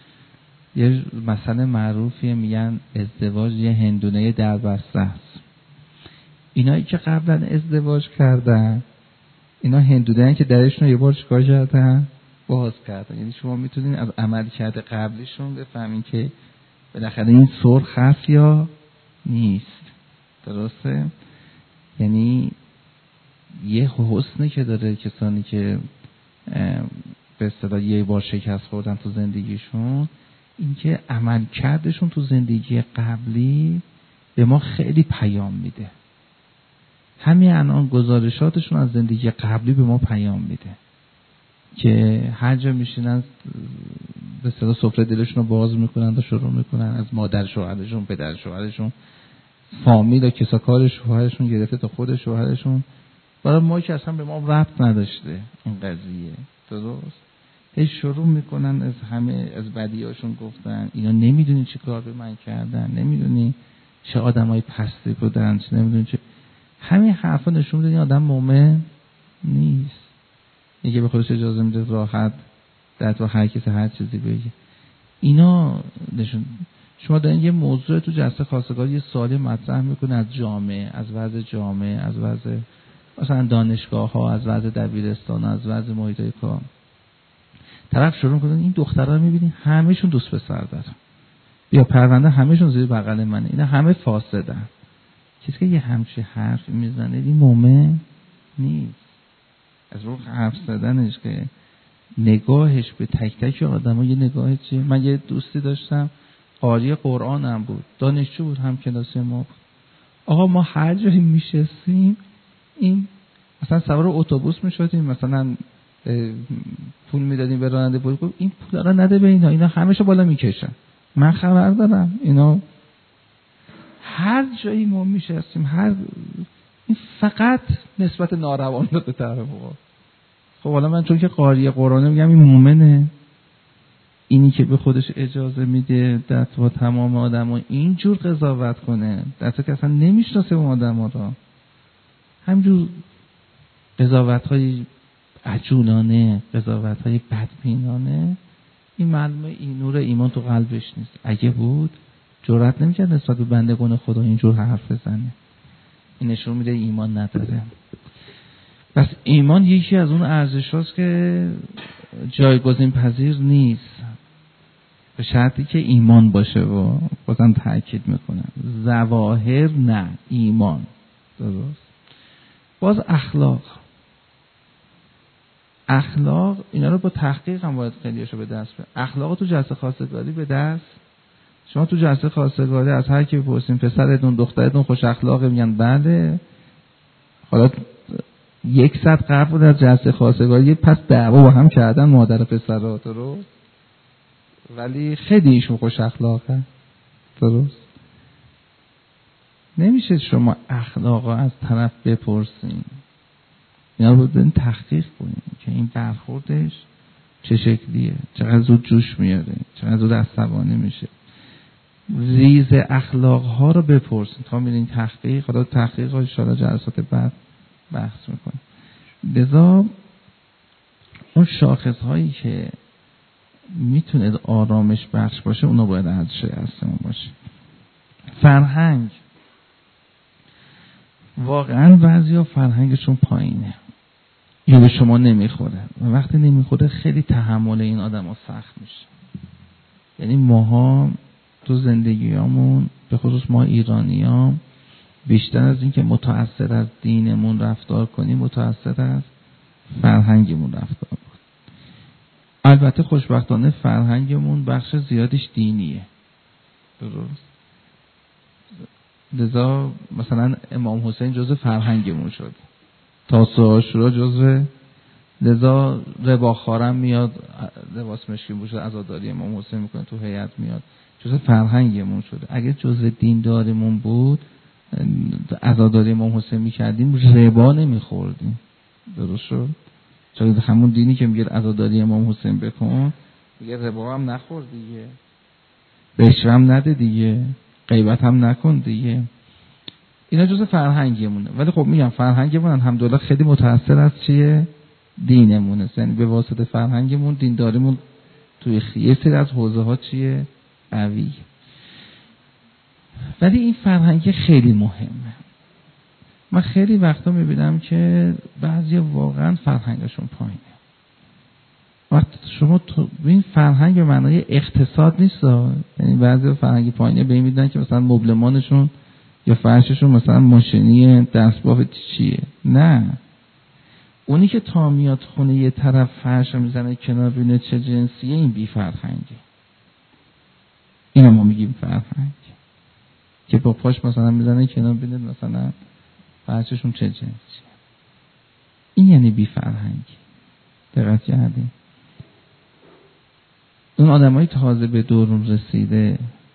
یه مسئله معروفیه، میگن ازدواج یه هندونه در بسته است. اینایی که قبلا ازدواج کردن اینا هندونه که درشون یه بار چیکار کردن؟ باز کردن. یعنی شما میتونین از عملکرد قبلیشون بفهمین که بالاخره این سرخ هست یا نیست. درسته؟ یعنی یه حسنی که داره کسانی که به اصطلاح یه بار شکست خوردن تو زندگیشون، این که عملکردشون تو زندگی قبلی به ما خیلی پیام میده. همین الان گزارشاتشون از زندگی قبلی به ما پیام میده که هر جا میشینن به اصطلاح سفره دلشون رو باز میکنن و شروع میکنن از مادر شوهرشون، پدر شوهرشون، فامیل و کساکار شوهرشون گرفته تا خود شوهرشون، برای ما که اصلا به ما ربط نداشته این قضیه. درست؟ هی شروع میکنن از همه از بدیاشون گفتن. اینا نمیدونی چه کار به من کردن، نمیدونی چه آدمای پستی بودن، نمیدونی چه. همین حرفا نشون میده این آدم مومن نیست. یکی به خودش اجازه میده راحت در تو هر کسی هر چیزی بگه. اینا نشون. شما دارین یه موضوع تو جلسه خواستگاری یه سوالی مطرح میکنه از جامعه، از وضع جامعه، از وضع مثلا دانشگاه ها، از وضع دبیرستان، از وضع محیط کار. طرف شروع میکنه این دخترها رو میبینی همه‌شون دوست پسر دارن، یا پرونده همه‌شون زیر بغل منه، اینا همه فاسدن. کسی که یه همچین حرف میزنه این مومن نیست. از رو حرف زدنش که نگاهش به تک تک آدم‌ها یه نگاه چیه. من یه دوستی داشتم قاری قرآنم بود، دانشجو بود، هم کلاسی ما بود. آقا ما هر جایی میشستیم این مثلا سوار اتوبوس میشدیم، مثلا پول میدادیم به راننده، پول گفت این پولا رو نده به اینا همه‌شو بالا میکشن. من خبر دارم اینا هر جایی ما میشستیم این فقط نسبت ناروان رو به طرف ما. خب حالا من چون که قاری قرآنه میگم این مومنه، اینی که به خودش اجازه میده دست با تمام آدم‌ها اینجور قضاوت کنه، دست که اصلا نمیشناسه اون آدم‌ها رو، همجور قضاوت‌های عجولانه، قضاوت‌های بدبینانه، این معلومه این نور ایمان تو قلبش نیست. اگه بود جرئت نمی‌کرد نسبت به بندگان خدا اینجور حرف بزنه. این نشون میده ایمان نداره. پس ایمان یکی از اون ارزش‌هاست که جایگزین پذیر نیست، به شرطی که ایمان باشه. و بازم تأکید میکنم ظواهر نه، ایمان. درست. باز اخلاق اینا رو با تحقیق هم باید خیلیشو به دست بیاریم. اخلاق تو جلسه خواستگاری به دست، شما تو جلسه خواستگاری از هر کی بپرسین پسرتون دخترتون خوش اخلاقه، میگن بله. حالا 100 قرب بود از جلسه خواستگاری پس دعوا با هم کردن مادر پسرات رو، ولی خیلی ایشون خوش اخلاقه. درست. نمیشه شما اخلاقا از طرف بپرسین، اینا رو بدین تحقیق کنین که این برخوردش چه شکلیه، چقدر زود جوش میاره، چقدر زود عصبانی میشه. ریز اخلاق ها رو بپرسین تا میرین تحقیق. حالا تحقیق ها ان شاءالله جلسات بعد بحث میکنیم. لذا اون شاخص هایی که میتونه آرامش بخش باشه اونا باید ارزش اصلی باشه. فرهنگ، واقعا بعضیا فرهنگشون پایینه یا به شما نمیخوره و وقتی نمیخوره خیلی تحمل این آدم ها سخت میشه. یعنی ماها تو زندگیامون به خصوص ما ایرانی‌ها بیشتر از این که متأثر از دینمون رفتار کنیم متأثر از فرهنگمون رفتار کنیم. البته خوشبختانه فرهنگمون بخش زیادش دینیه. درست. لذا مثلا امام حسین جزء فرهنگمون شد، تاسوعا عاشورا جزء، لذا رباخوارم میاد لباس مشکی پوشه عزاداری امام حسین میکنه تو هیئت میاد، جزء فرهنگمون شده. اگه جزء دینداریمون بود عزاداری امام حسین میکردیم ربا نمیخوردیم. درست شد. چون همون دینی که میگه عزاداری امام حسین بکن میگه ربا هم نخور دیگه، رشوه هم نده دیگه، غیبت هم نکن دیگه. اینا جزء فرهنگمونه. ولی خب میگم فرهنگمون الحمدلله خیلی متأثر از چیه؟ دینمونه. یعنی به واسطه فرهنگمون دینداریمون توی یه سری از حوزه ها چیه؟ قوی. ولی این فرهنگ خیلی مهمه. من خیلی وقتا میبینم که بعضی واقعا فرهنگشون پایینه. وقتی شما تو این فرهنگ به معنای اقتصاد نیست، یعنی بعضی فرهنگ پایینه به این میدونن که مثلا مبلمانشون یا فرششون مثلا ماشینی دستباف چیه. نه، اونی که تا میاد خونه یه طرف فرش میزنه کنار ببینه چه جنسیه، این بی فرهنگه. اینو ما میگیم فرهنگ، که با پاش مثلا میزنه کنار ببینه مثلا فرششون چه جنسیه. این یعنی بی فرهنگ. دقت کردیم؟ اون آدمای تازه به دورون رسیده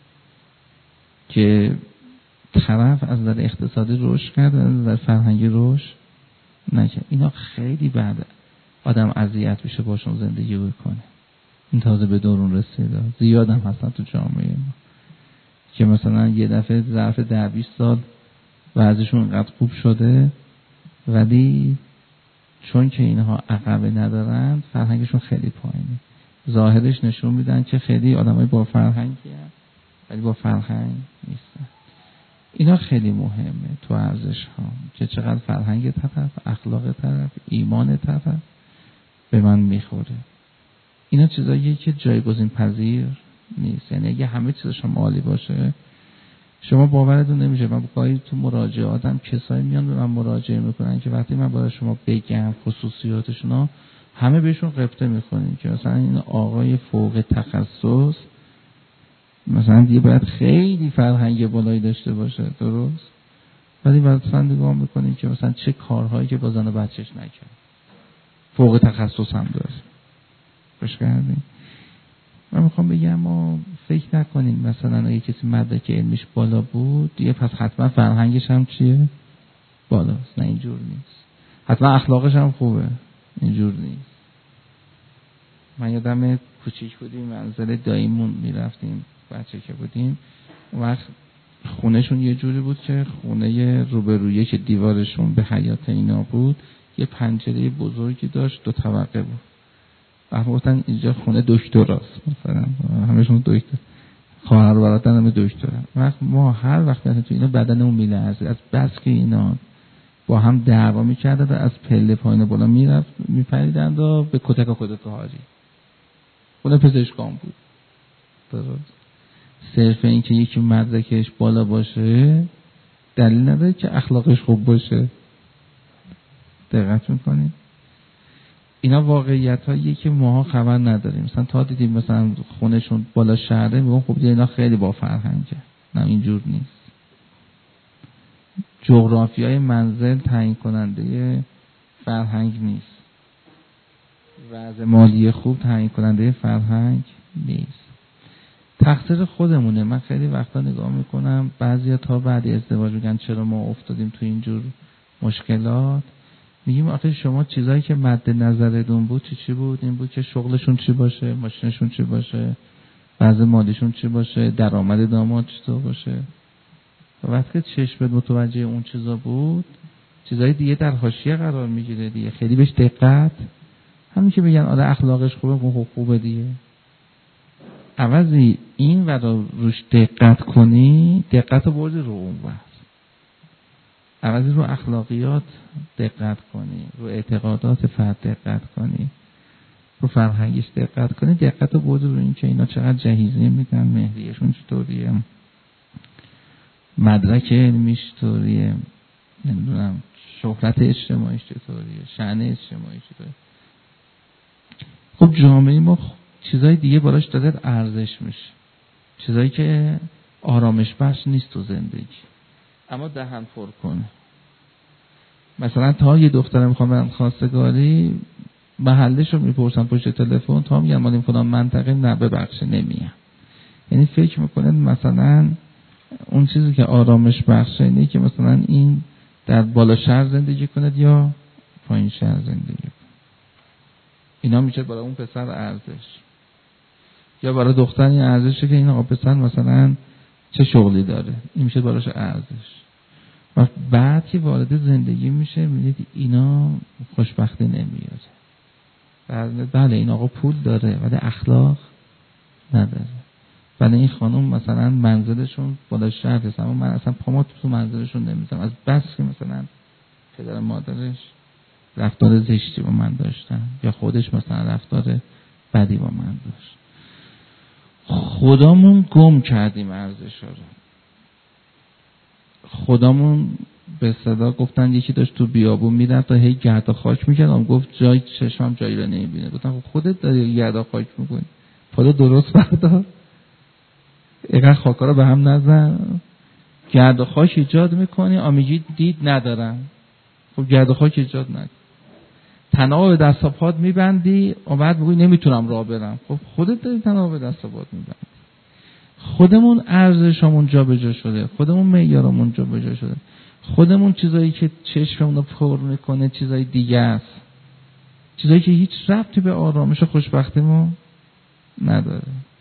که طرف از نظر اقتصادی رشد کرده، از نظر فرهنگی رشد نکرد، اینا خیلی بعد آدم اذیت بشه باشون زندگی بکنه. این تازه به دورون رسیده زیاد هم هستن تو جامعه ما که مثلا یه دفعه ظرف 10-20 سال وضعشون انقدر خوب شده ولی چون که اینها عقبه ندارن فرهنگشون خیلی پایینه. ظاهرش نشون میدن که خیلی آدمای با فرهنگی هستن ولی با فرهنگ نیستن. اینا خیلی مهمه تو ارزش ها که چقدر فرهنگ طرف، اخلاق طرف، ایمان طرف به من میخوره. اینا چیزاییه که جایگزین پذیر نیست. یعنی اگه همه چیزش عالی باشه شما باورتون نمیشه. من گاهی تو مراجعاتم کسایی میان به من مراجعه میکنن که وقتی من برای شما بگم خصوصیاتشون همه بهشون قبطه میکنیم که مثلا این آقای فوق تخصص مثلا دیگه باید خیلی فرهنگ بالایی داشته باشه، درست؟ ولی مثلا نگاه میکنیم که مثلا چه کارهایی که با زن و بچهش نکرد، فوق تخصص هم داره. خوش کردیم. من میخوام بگم ما فکر نکنیم مثلا اگه کسی مدرک علمیش بالا بود دیگه پس حتما فرهنگش هم چیه؟ بالاست. نه اینجور نیست. حتما اخلاقش هم خوبه، اینجور نیست. من یادم کوچیک بودیم منزل داییمون میرفتیم بچه که بودیم، اون وقت خونهشون یه جوری بود که خونه روبرویه که دیوارشون به حیاط اینا بود یه پنجره بزرگی داشت، 2 طبقه بود. بعد گفتن اینجا خونه دکتراست، مثلا همشون دکتر، خواهر و برادر هم دکترن. وقت ما هر وقت تو اینا بدنمون میلرزید از بس که اینا با هم دعوا میکردن و از پله پایین بالا میپریدند و به کتک هاری. خونه پزشکان بود. درست. صرف این که یکی مدرکش بالا باشه دلیل نداره که اخلاقش خوب باشه. دقت میکنید؟ اینا واقعیت هاییه که ماها خبر نداریم. مثلا تا دیدیم مثلا خونهشون بالا شهره میگم خب اینا خیلی با فرهنگه. نه اینجور نیست. جغرافیای منزل تعیین کننده فرهنگ نیست. وضع مالی خوب تعیین کننده فرهنگ نیست. تقصیر خودمونه. من خیلی وقتا نگاه میکنم بعضیا تا بعد ازدواج میگن چرا ما افتادیم تو اینجور مشکلات. میگیم آخه شما چیزایی که مد نظرتون بود چی بود؟ این بود که شغلشون چی باشه، ماشینشون چی باشه، وضع مالیشون چی باشه، درآمد داماد چطور باشه. وقتی چشمت متوجه اون چیزا بود چیزای دیگه در حاشیه قرار میگیره دیگه. خیلی بهش دقت، همین که میگن آره اخلاقش خوبه، خوبه دیگه. عوضی این ورا روش دقت کنی، دقت رو بردی رو اون وقت. عوضی رو اخلاقیات دقت کنی، رو اعتقادات فرد دقت کنی، رو فرهنگش دقت کنی، دقت رو بردی رو این که اینا چقدر جهیزیه میدن، مهریهشون چطوریه، مدرک علمیش چطوریه، نمیدونم شهرت اجتماعیش چطوریه، شأن اجتماعیش چطوریه. خب جامعه ما چیزای دیگه براش داره ارزش میشه، چیزایی که آرامش بخش نیست تو زندگی، اما دهن پر کنه. مثلا تا یه دخترم میخوام برم خواستگاری محلشو میپرسن پشت تلفن، تا میگن مال این فلان منطقه، نه ببخشه نمیام. یعنی فکر میکنه مثلا اون چیزی که آرامش بخشه اینه که مثلا این در بالا شهر زندگی کند یا پایین شهر زندگی کند. اینا میشه برای اون پسر ارزش، یا برای دختری ارزشه که این آقا پسر مثلا چه شغلی داره، این میشه براش ارزش. و بعد که وارد زندگی میشه میبینید اینا خوشبختی نمیاره. بله این آقا پول داره ولی اخلاق نداره. ولی این خانم مثلا منزلشون بالا شهر هست، اما من اصلا پامو تو منزلشون نمیذارم از بس که مثلا پدر مادرش رفتار زشتی با من داشتن یا خودش مثلا رفتار بدی با من داشت. خودمون گم کردیم ارزش‌ها رو. خودمون به صدا گفتن یکی داشت تو بیابون میرفت تا هی گرد و خاک میکردم، گفت جای چشمم جایی رو نمیبینه. گفتم خودت داری گرد و خاک میکنی، پالا درست بردار، اینقدر خاکا رو به هم نزن. گرد و خاک ایجاد میکنی، آمیگی دید ندارم. خب گرد و خاک ایجاد نکن. تناب به دست و پات میبندی و بعد میگوی نمیتونم راه برم. خب خودت داری تناب به دست و پات میبندی. خودمون ارزشمون جا به جا شده، خودمون معیارمون جا به جا شده، خودمون چیزایی که چشممون رو پر میکنه چیزای دیگه است، چیزایی که هیچ ربطی به آرامش و خوشبختیمون نداره.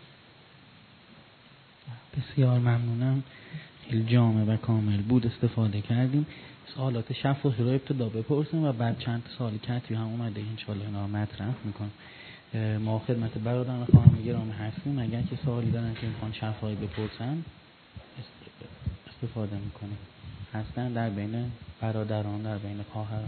بسیار ممنونم، خیلی جامع و کامل بود استفاده کردیم. سوالات شفاهی رو ابتدا بپرسیم و بعد چند سوال کتبی هم اومده انشالله اینا رو مطرح میکنم. ما خدمت برادران خانم گرامی هستیم، اگر که سوالی دارن که میخوان شفاهی بپرسن استفاده میکنیم. هستن در بین برادران، در بین خواهران.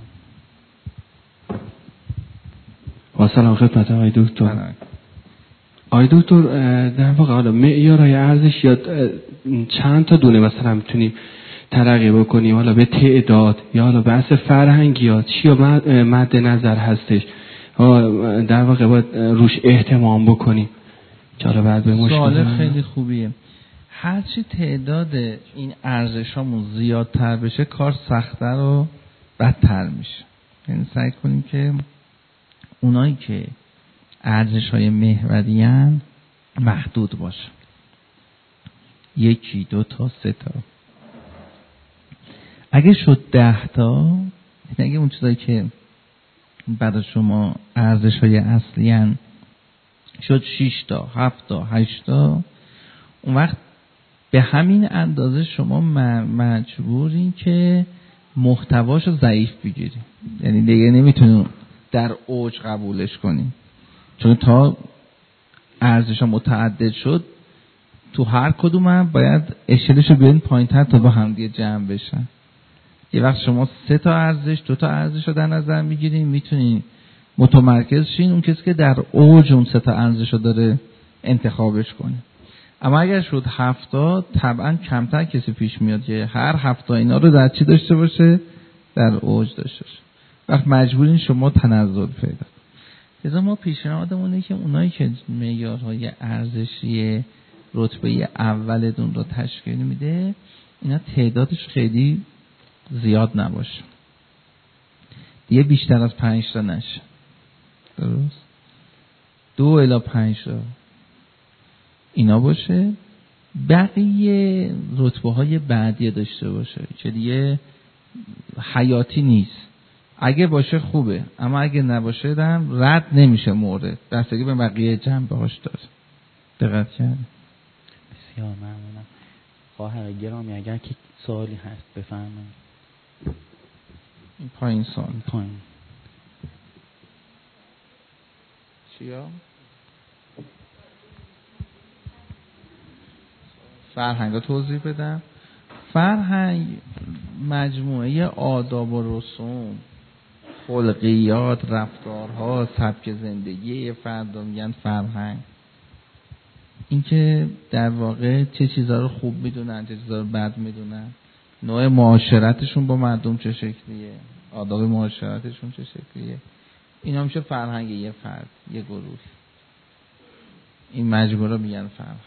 با سلام خدمت آقای دکتر. آقای دکتر در واقع حالا معیارهای ارزش یا چند تا دونه مثلا میتونیم ترقی بکنیم، حالا به تعداد یا حالا بحث فرهنگیات چی مد نظر هستش در واقع باید روش اهتمام بکنیم؟ چرا بعد به مشکل سوال خیلی خوبیه. هرچی تعداد این ارزشامون زیادتر بشه کار سخت‌تر و بدتر میشه. یعنی سعی کنیم که اونایی که ارزش‌های محوریان محدود باشه، 1 2 تا 3 تا. اگه شد 10 تا، اگه اون چیزایی که برای شما ارزش‌های اصلیان شد 6 تا 7 تا 8 تا، اون وقت به همین اندازه شما مجبورین که محتواشو ضعیف بگیرید. یعنی دیگه نمیتونین در اوج قبولش کنین، چون تا ارزش‌ها متعدد شد تو هر کدوم هم باید اشلشو بیارین پایین‌تر تا با هم دیگه جمع بشن. یه وقت شما 3 تا ارزش 2 تا ارزش رو در نظر میگیرین، میتونین متمرکز شین اون کسی که در اوج اون 3 تا ارزش رو داره انتخابش کنین. اما اگر شد 7 تا، طبعا کمتر کسی پیش میاد که هر 7 تا اینا رو در چی داشته باشه؟ در اوج داشته باشه. وقت مجبورین شما تنزل پیدا. لذا ما پیشنهادمونه که اونایی که معیارهای ارزشی رتبه اولتون رو تشکیل میده، اینا تعدادش خیلی زیاد نباشه، دیگه بیشتر از 5 تا نشه. درست؟ 2 الی 5 تا اینا باشه. بقیه رتبه های بعدی داشته باشه که دیگه حیاتی نیست. اگه باشه خوبه، اما اگه نباشه هم رد نمیشه مورد، بستگی به بقیه جنبه هاش داره. دقت کرد؟ بسیار ممنونم. خواهر گرامی اگر که سوالی هست بفرمایید. این پایین سوال. پایین چیا؟ فرهنگ توضیح بدم. فرهنگ مجموعه آداب و رسوم، خلقیات، رفتارها، سبک زندگی فرد میگن فرهنگ. این که در واقع چه چیزا رو خوب میدونن، چه چیزا رو بد میدونن، نوع معاشرتشون با مردم چه شکلیه، آداب معاشرتشون چه شکلیه، اینا میشه فرهنگ یه فرد، یه گروه. این مجموعه رو میگن فرهنگ.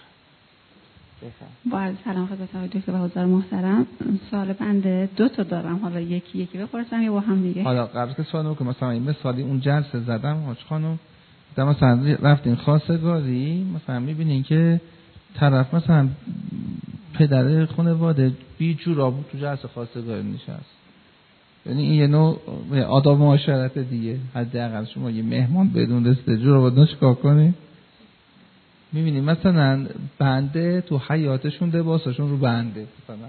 با سلام خدمت آقای دکتر و حضار محترم. سوال بنده 2 تا دارم، حالا یکی بپرسم یا با هم دیگه؟ حالا قبل که سوال بکنم، مثلا این مثالی اون جلسه زدم حاج خانم، مثلا رفتین خواستگاری، مثلا میبینین که طرف مثلا پدر خانواده بی جوراب تو جلسه خواستگاری نشست. یعنی این یه نوع آداب معاشرت دیگه. حداقل شما یه مهمان بدون دسته جوراب چیکار کنی؟ میبینی مثلا بنده تو حیاتشون لباسشون رو بنده مثلا.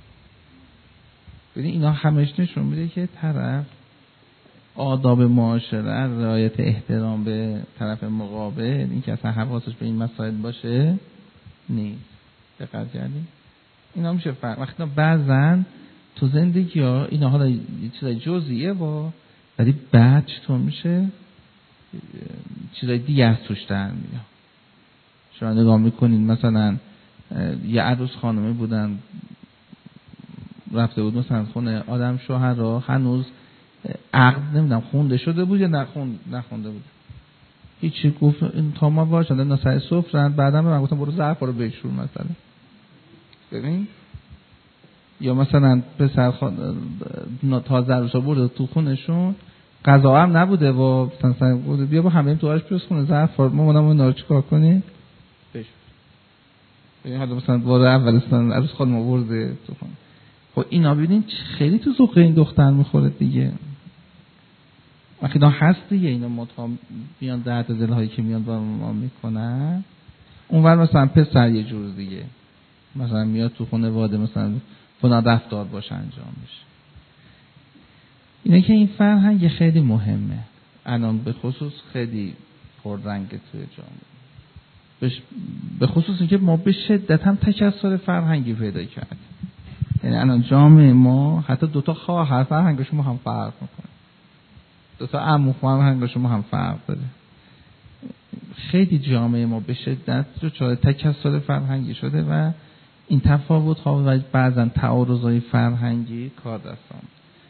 ببین اینا همش نشون میده که طرف آداب معاشرت، رعایت احترام به طرف مقابل، این که اصلا حواسش به این مسائل باشه نیست. دقت کردین؟ اینا میشه فرق. وقتی بعضن تو زندگی ها اینا حالا یه چیزای جزئیه ولی بعد چطور میشه چیزای دیگه از توش در میاد. شما نگاه میکنین مثلا یه عروس خانمی بودن رفته بود مثلا خونه آدم شوهر را، هنوز عقد نمیدونم خونده شده بود یا نخونده بود، هیچی. گفت این تا ما باشن نه سر سفرن، بعدم من گفتم برو ظرفا رو بشور مثلا. ببین یا مثلا پسر تازه عروسا برده تو خونشون، غذا هم نبوده و مثلا بیا با همه تو آرش پیش خونه ظرفا ما مونم اون رو چیکار کنیم بشور. ببین حالا مثلا بار اول مثلا عروس خانم آورده تو خونه. خب اینا ببینین خیلی تو ذوق این دختر میخوره دیگه. وقتی اینا هست دیگه، اینا میان درد دلهایی که میان با ما میکنن. اونور مثلا پسر یه جور دیگه مثلا میاد تو خانواده مثلا فلان رفتار باشه انجام میشه. اینه که این فرهنگ خیلی مهمه الان به خصوص خیلی پررنگ توی جامعه، به خصوص اینکه ما به شدت هم تکثر فرهنگی پیدا کردیم. یعنی الان جامعه ما حتی 2 تا خواهر فرهنگشون هم فرق میکنه، 2 تا عمو فرهنگشون هم فرق داره. خیلی جامعه ما به شدت دچار تکثر فرهنگی شده و این تفاوت ها و بعضا تعارض های فرهنگی کار دستان.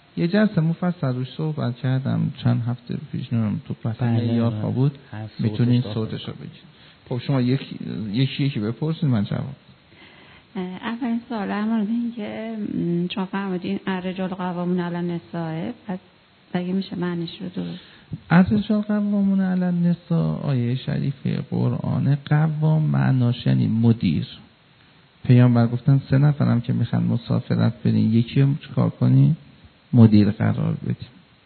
یه جلسه مفصل روش صحبت کردم چند هفته پیش، نمیدونم تو پس معیارها بود، میتونین صوتشو بگید. خب شما یکی بپرسید من جواب. اولین سوال در مورد این که شما فرمودین الرجال قوامون علی النساء، پس اگه میشه معنیش رو درست. الرجال قوامون علی النساء آیه شریفه قرآن، قوام معناش یعنی مدیر. پیامبر گفتن 3 نفرم که میخوان مسافرت برین، یکی رو چیکار کنین؟ مدیر قرار بدیم.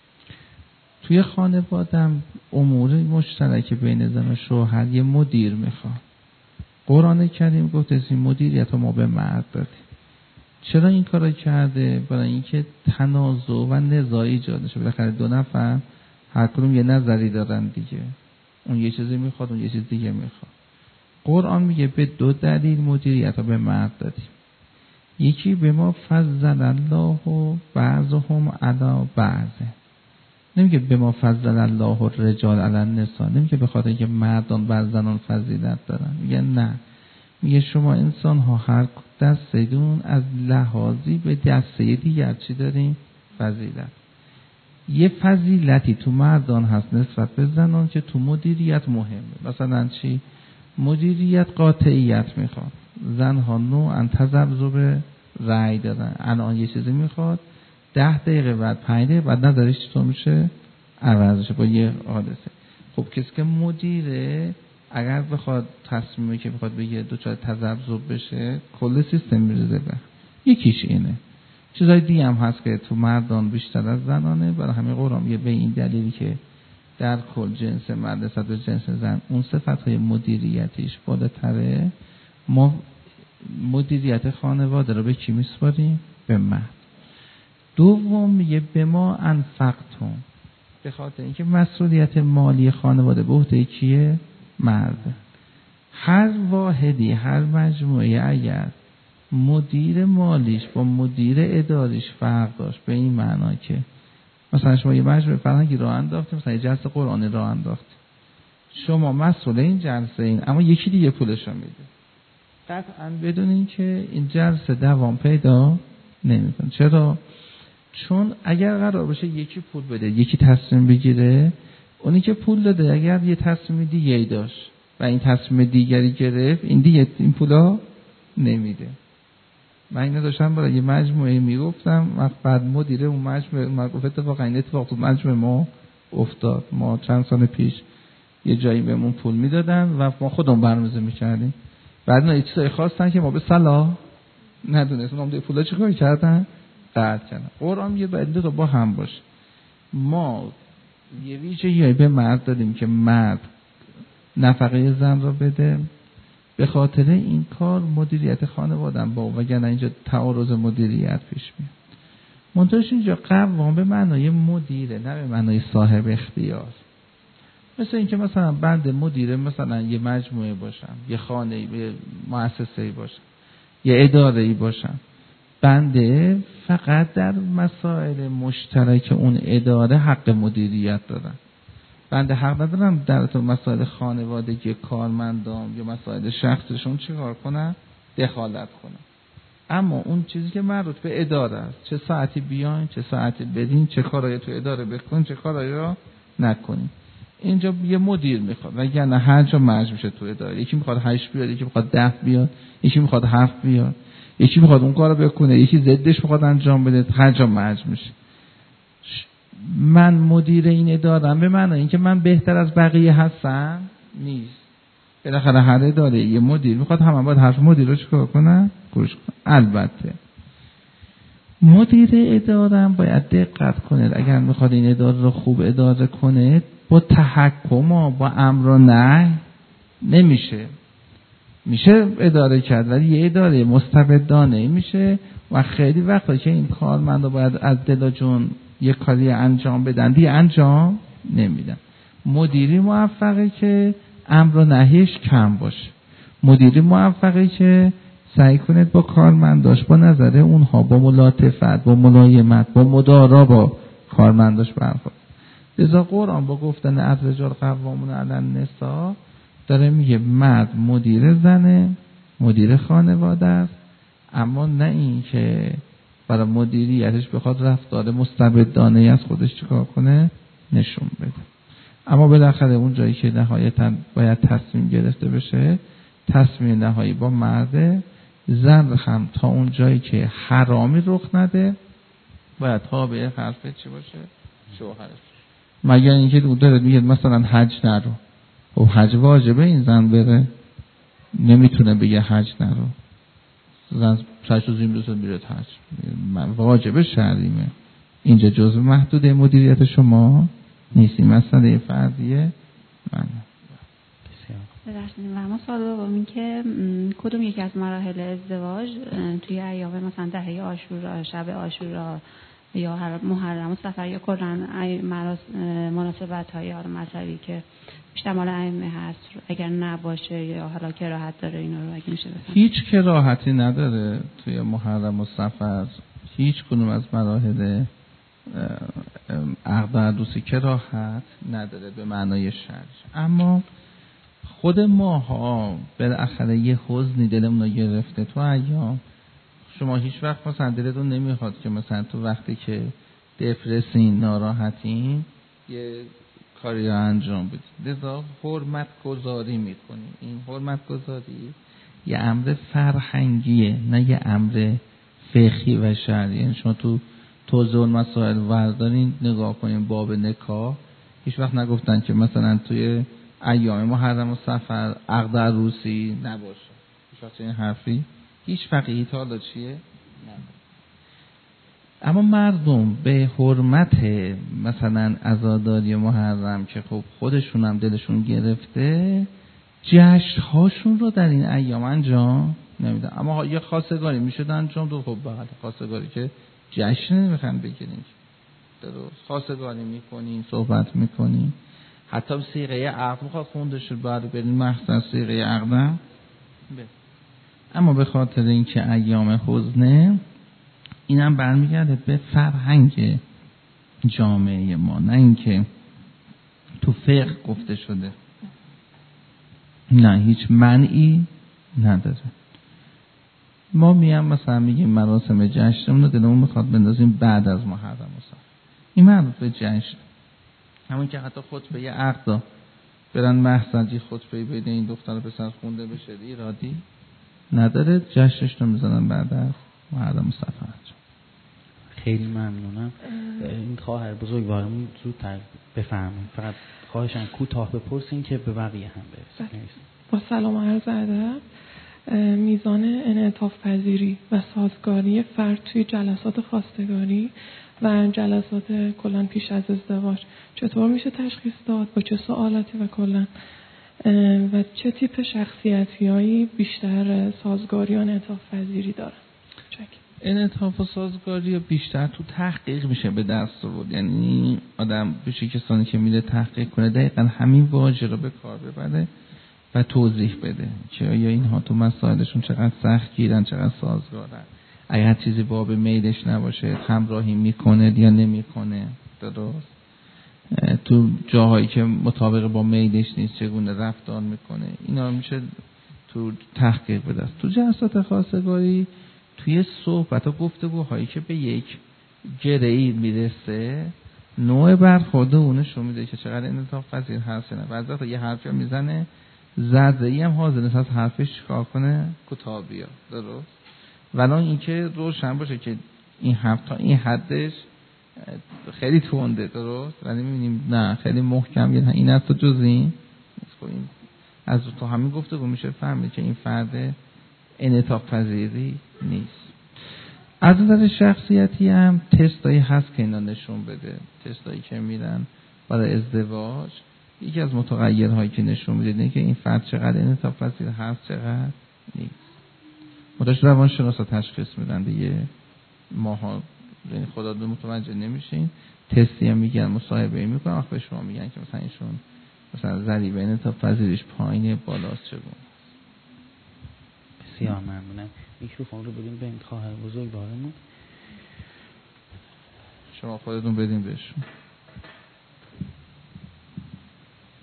توی خانوادم امور مشترک بین زن و شوهر یه مدیر میخواد. قرآن کریم گفت این مدیریت رو ما به مرد دادیم. چرا این کارو کرده؟ برای اینکه تنازع و نزاع ایجاد نشه. بالاخره 2 نفر هر کدوم یه نظری دارن دیگه، اون یه چیزی میخواد، اون یه چیز دیگه میخواد. قرآن میگه به 2 دلیل مدیریت رو به مرد دادیم. یکی به ما فضل الله و بعضهم علی بعض. نمیگه به ما فضل الله الرجال علی النساء، نمیگه به خاطر اینکه مردان بر زنان فضیلت دارن. میگه نه، میگه شما انسان ها هر دسته‌تون از لحاظی به دسته دیگر چی دارین؟ فضیلت. یه فضیلتی تو مردان هست نسبت به زنان که تو مدیریت مهمه. مثلا چی؟ مدیریت قاطعیت میخواد. زنها نوعاً تذبذب رأی دادن. الان یه چیزی میخواد، 10 دقیقه بعد 5 دقیقه بعد نداریش چطور میشه؟ عوض شه با یه حادثه. خب کسی که مدیره اگر بخواد تصمیمی که بخواد بگیره دوچار تذبذب بشه، کل سیستم میریزه به. یکیش اینه. چیزای دیگه هم هست که تو مردان بیشتر از زنانه. برای همین قرآن میگه به این دلیلی که در کل جنس مرد نسبت به جنس زن اون صفت‌های مدیریتیش بالاتره، ما مدیریت خانواده رو به کی میسپاریم؟ به مرد. دوم میگه به ما انفقتم، به خاطر اینکه مسئولیت مالی خانواده به عهده کیه؟ مرد. هر واحدی، هر مجموعه اگر مدیر مالیش با مدیر اداریش فرق داشت، به این معنا که مثلا شما یه مجموعه فرهنگی راه انداختید، مثلا یه جلسه قرآنی راه انداختید، شما مسئول این جلسه این، اما یکی دیگه پولشو میده، قطعاً بدونین که این جلسه دوام پیدا نمیکنه. چرا؟ چون اگر قرار باشه یکی پول بده یکی تصمیم بگیره، اونی که پول داده اگر یه تصمیم دیگه‌ای داشت و این تصمیم دیگری گرفت، این دیگه این پولا نمیده. من اینو داشتم برای یه مجموعه میگفتم، وقت بعد مدیره اون مجموعه ما گفت اتفاقا این اتفاق تو مجموعه ما افتاد. ما چند سال پیش یه جایی بهمون پول میدادن و ما خودمون برنامه‌ریزی می‌کردیم، بعد اینا چیزای خواستن که ما به صلاح ندونستیم اون پولا چیکار کردن؟ قطع کردن. قرآن میگه باید دو تا با هم باشه. ما یه ویژگی به مرد دادیم که مرد نفقه زن را بده، به خاطر این کار مدیریت خانواده‌ام با وگرنه اینجا تعارض مدیریت پیش میاد. منتهاش اینجا قوام به معنای مدیره، نه به معنای صاحب اختیار. مثل اینکه مثلا بنده مدیره مثلا یه مجموعه باشم، یه خانه، یه مؤسسه‌ای باشم، یه اداره‌ای باشم، بنده فقط در مسائل مشترک اون اداره حق مدیریت دارم. بنده حق ندارم در تو مسائل خانوادگی کارمندان یا مسائل شخصشون چیکار کنم؟ دخالت کنم. اما اون چیزی که مربوط به اداره است، چه ساعتی بیاین، چه ساعتی برین، چه کارایی تو اداره بکن، چه کارایی را نکنین، اینجا یه مدیر میخواد. وگرنه هر جا مرج میشه تو اداره، یکی میخواد 8 بیاد، یکی میخواد 10 بیاد، یکی میخواد 7 بیاد، یکی میخواد اون کارو بکنه، یکی ضدش میخواد انجام بده، هر جا مرج میشه. من مدیر این ادارم به معنی اینکه من بهتر از بقیه هستم نیست. بالاخره هر اداره یه مدیر میخواد، همه باید حرف مدیر رو چیکار کنن؟ گوش کنن. البته مدیر ادارم باید دقت کنه، اگر میخواد این اداره رو خوب اداره کنه با تحکم و با امر و نهی نمیشه. میشه اداره کرد ولی یه اداره مستبدانه میشه و خیلی وقتا که این کارمندا باید از دل جون یه کاری انجام بدن دیگه انجام نمیدن. مدیری موفقه که امر و نهیش کم باشه. مدیری موفقه که سعی کنید با کارمنداش با نظر اونها با ملاطفت، با ملایمت، با مدارا با کارمنداش برخورد. لذا قرآن با گفتن الرجال قوامون علی النساء داره میگه مرد مدیر زنه، مدیر خانواده است، اما نه این که برای مدیریتش بخواد رفتار مستبدانه از خودش چیکار کنه، نشون بده. اما بالاخره اون جایی که نهایتاً باید تصمیم گرفته بشه، تصمیم نهایی با مرد. زن هم تا اون جایی که حرامی رخ نده باید تابع حرف چی باشه؟ شوهرش. مگر اینکه اون داره میگه مثلا حج نرو، و حج واجبه این زن بره، نمیتونه بگه حج نرو. زن سرش رو زیم دوست میره حج، واجبه شرعیمه. اینجا جزء محدوده مدیریت شما نیست، این مسئله فردیه من. و اما سوال دوم این که کدوم یکی از مراحل ازدواج توی ایام مثلا دهه عاشورا، شب عاشورا یا هر محرم و صفر یا کلاً مناسبت‌های مذهبی که بیشتر مال ائمه هست اگر نباشه یا حالا کراهت داره اینا رو اگه میشه بفهم؟ هیچ کراهتی نداره توی محرم و صفر، هیچ کنون از مراحل عقد و عروسی کراهت نداره به معنای شرعی. اما خود ماها بالاخره یه حزنی دلمون رو گرفته تو ایام. شما هیچ وقت مثلا دلتون نمیخواد که مثلا تو وقتی که دپرسین، ناراحتین، یه کاری رو انجام بدید، لذا حرمت گذاری میکنیم. این حرمت گذاری یه امر فرهنگیه، نه یه امر فقهی و شرعی. یعنی شما تو توضیح المسائل وردارین نگاه کنین باب نکاح، هیچ وقت نگفتن که مثلا توی ایام محرم و صفر عقد عروسی نباشه. هیچ وقت این حرفی هیچ فقیهی تا حالا چیه؟ نه. اما مردم به حرمت مثلا عزاداری محرم که خب خودشون هم دلشون گرفته، جشن‌هاشون رو در این ایام انجام نمیدن. اما یه خواستگاری میشد انجام دو. خب بعد خواستگاری که جشن نمیخوان بگیرین، درست خواستگاری میکنین، صحبت میکنین، حتی صیغه عقد میخواد خونده شد بعد برین محضر صیغه عقدم. اما به خاطر اینکه ایام حزنه، اینم برمیگرده به فرهنگ جامعه ما، نه اینکه تو فقه گفته شده. نه، هیچ منعی نداره. ما میام مثلا میگیم مراسم جشنمون رو دلمون میخواد بندازیم بعد از محرم و صفر، این مربوط به جشن. همون که حتی خطبه یه عقد برن محضر خطبه بین این دختر و پسر خونده بشه، ایرادی نداره، جشنش رو میزنن بعد از محرم و صفر. خیلی ممنونم. این خواهر بزرگوارمون زودتر بفهمیم، فقط خواهشاً کوتاه بپرسین که به بقیه هم برسیم. با سلام و عرض ادب، میزان انعطاف پذیری و سازگاری فرد توی جلسات خواستگاری و جلسات کلاً پیش از ازدواج چطور میشه تشخیص داد؟ با چه سوالاتی و کلاً و چه تیپ شخصیتیایی بیشتر سازگاری و انعطاف پذیری دارن؟ انعطاف و سازگاری بیشتر تو تحقیق میشه به دست آورد. یعنی آدم بشه کسانی که میره تحقیق کنه دقیقاً همین واژه رو به کار ببره و توضیح بده که آیا اینها تو مسائلشون چقدر سخت گیرن، چقدر سازگارن، اگر چیزی باب میلش نباشه همراهی میکنه یا نمیکنه، درست تو جاهایی که مطابق با میلش نیست چگونه رفتار میکنه. اینا میشه تو تحقیق به دست. تو جلسات خواستگاری توی صحبت و گفتگوهایی که به یک گره‌ای میرسه، نوع برخورد اونش رو میده که چقدر انعطاف پذیر هست نه. بعضی وقتا یه حرفی میزنه زرزه‌ای هم حاضر نیست از حرفش چیکار کنه، کوتاه بیاد، درست. ولی اینکه روشن باشه که این حرف تا این حدش خیلی تونده، درست، ولی میبینیم نه خیلی محکم، یعنی این از تو جز این از تو همین گفتگو میشه فهمید که این فرد انعطاف پذیری نیست. از نظر شخصیتی هم تستایی هست که اینا نشون بده. تستایی که میرن برای ازدواج، یکی از متغیرهایی که نشون میده اینه که این فرد چقدر انعطاف پذیر هست چقدر نیست. متأسفانه روانشناسا تشخیص میدن دیگه، ماها یعنی خدا متوجه نمیشین. تستی هم میگن، مصاحبه میکنن، وقت به شما میگن که مثلا ایشون مثلا ضریب انعطاف پذیریش پایینه، بالاست، چگونه. بسیار ممنونم. میکروفون رو بدیم به این خواهر بزرگوارمون. شما خودتون بدین بهشون.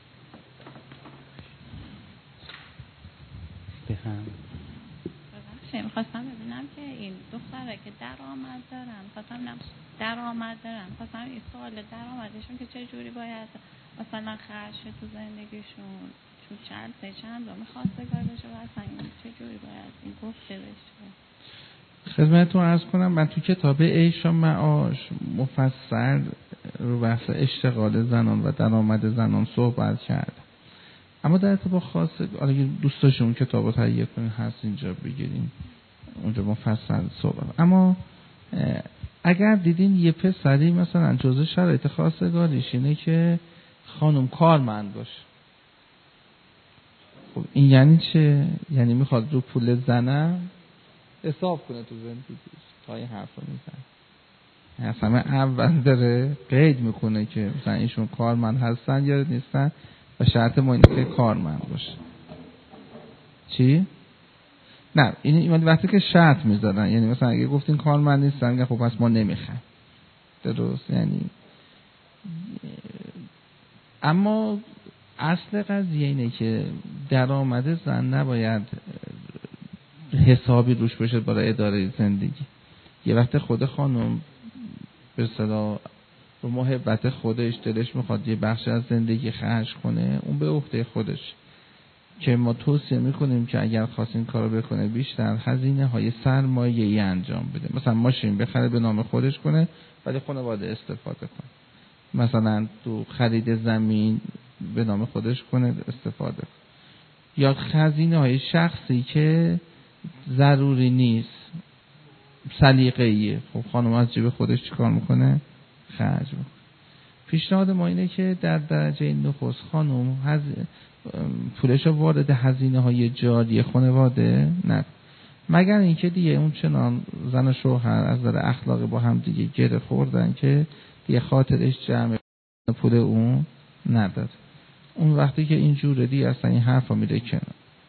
بفهم. میشه میخواستم ببینم که این دختره که درآمد دارن خواستم این سوال درآمدشون که چه جوری باید مثلا خرج تو زندگیشون تو چند رو میخواستگار بشه و اصلا چه جوری باید این گفته بشه. خدمتتون عرض کنم من تو کتاب عیش و معاش مفصل رو بحث اشتغال زنان و درآمد زنان صحبت کردم، اما در ارتباط خاص اگه دوست داشتین اون کتاب رو تهیه کنین هست اینجا بگیریم اونجا مفصل صحبت. اما اگر دیدین یه پسری مثلا جزء شرایط خواستگاریش اینه که خانم کارمند باشه، خب این یعنی چه؟ یعنی میخواد رو پول زنم حساب کنه تو زندگیش تا این حرف رو میزن. اصلا اول داره قید میکنه که مثلا ایشون کارمند هستن یا نیستن و شرط ما اینه که کارمند باشه. چی؟ نه این وقتی که شرط میذارن، یعنی مثلا اگه گفتین کارمند نیستن میگن خب پس ما نمیخوایم. درست؟ یعنی اما اصل قضیه اینه که درآمد زن نباید حسابی روش بشه برای اداره زندگی. یه وقت خود خانم به اصطلاح رو محبت خودش دلش میخواد یه بخش از زندگی خرج کنه، اون به عهده خودش، که ما توصیه میکنیم که اگر خواست این کارو بکنه بیشتر هزینه های سرمایه‌ای انجام بده. مثلا ماشین بخره به نام خودش کنه ولی خانواده استفاده کنه، مثلا تو خرید زمین به نام خودش کنه استفاده کنه، یا هزینه های شخصی که ضروری نیست سلیقه‌ایه، خب خانم از جیب خودش چیکار میکنه؟ خرج میکنه. پیشنهاد ما اینه که در درجه نخست خانم پولش رو وارد هزینه های جاری خانواده نه، مگر اینکه دیگه اون چنان زن و شوهر از نظر اخلاقی با هم دیگه گره خوردن که دیگه خاطرش جمع پول اون نداد. اون وقتی که اینجوره دیگه اصلا این حرفا میره کنار.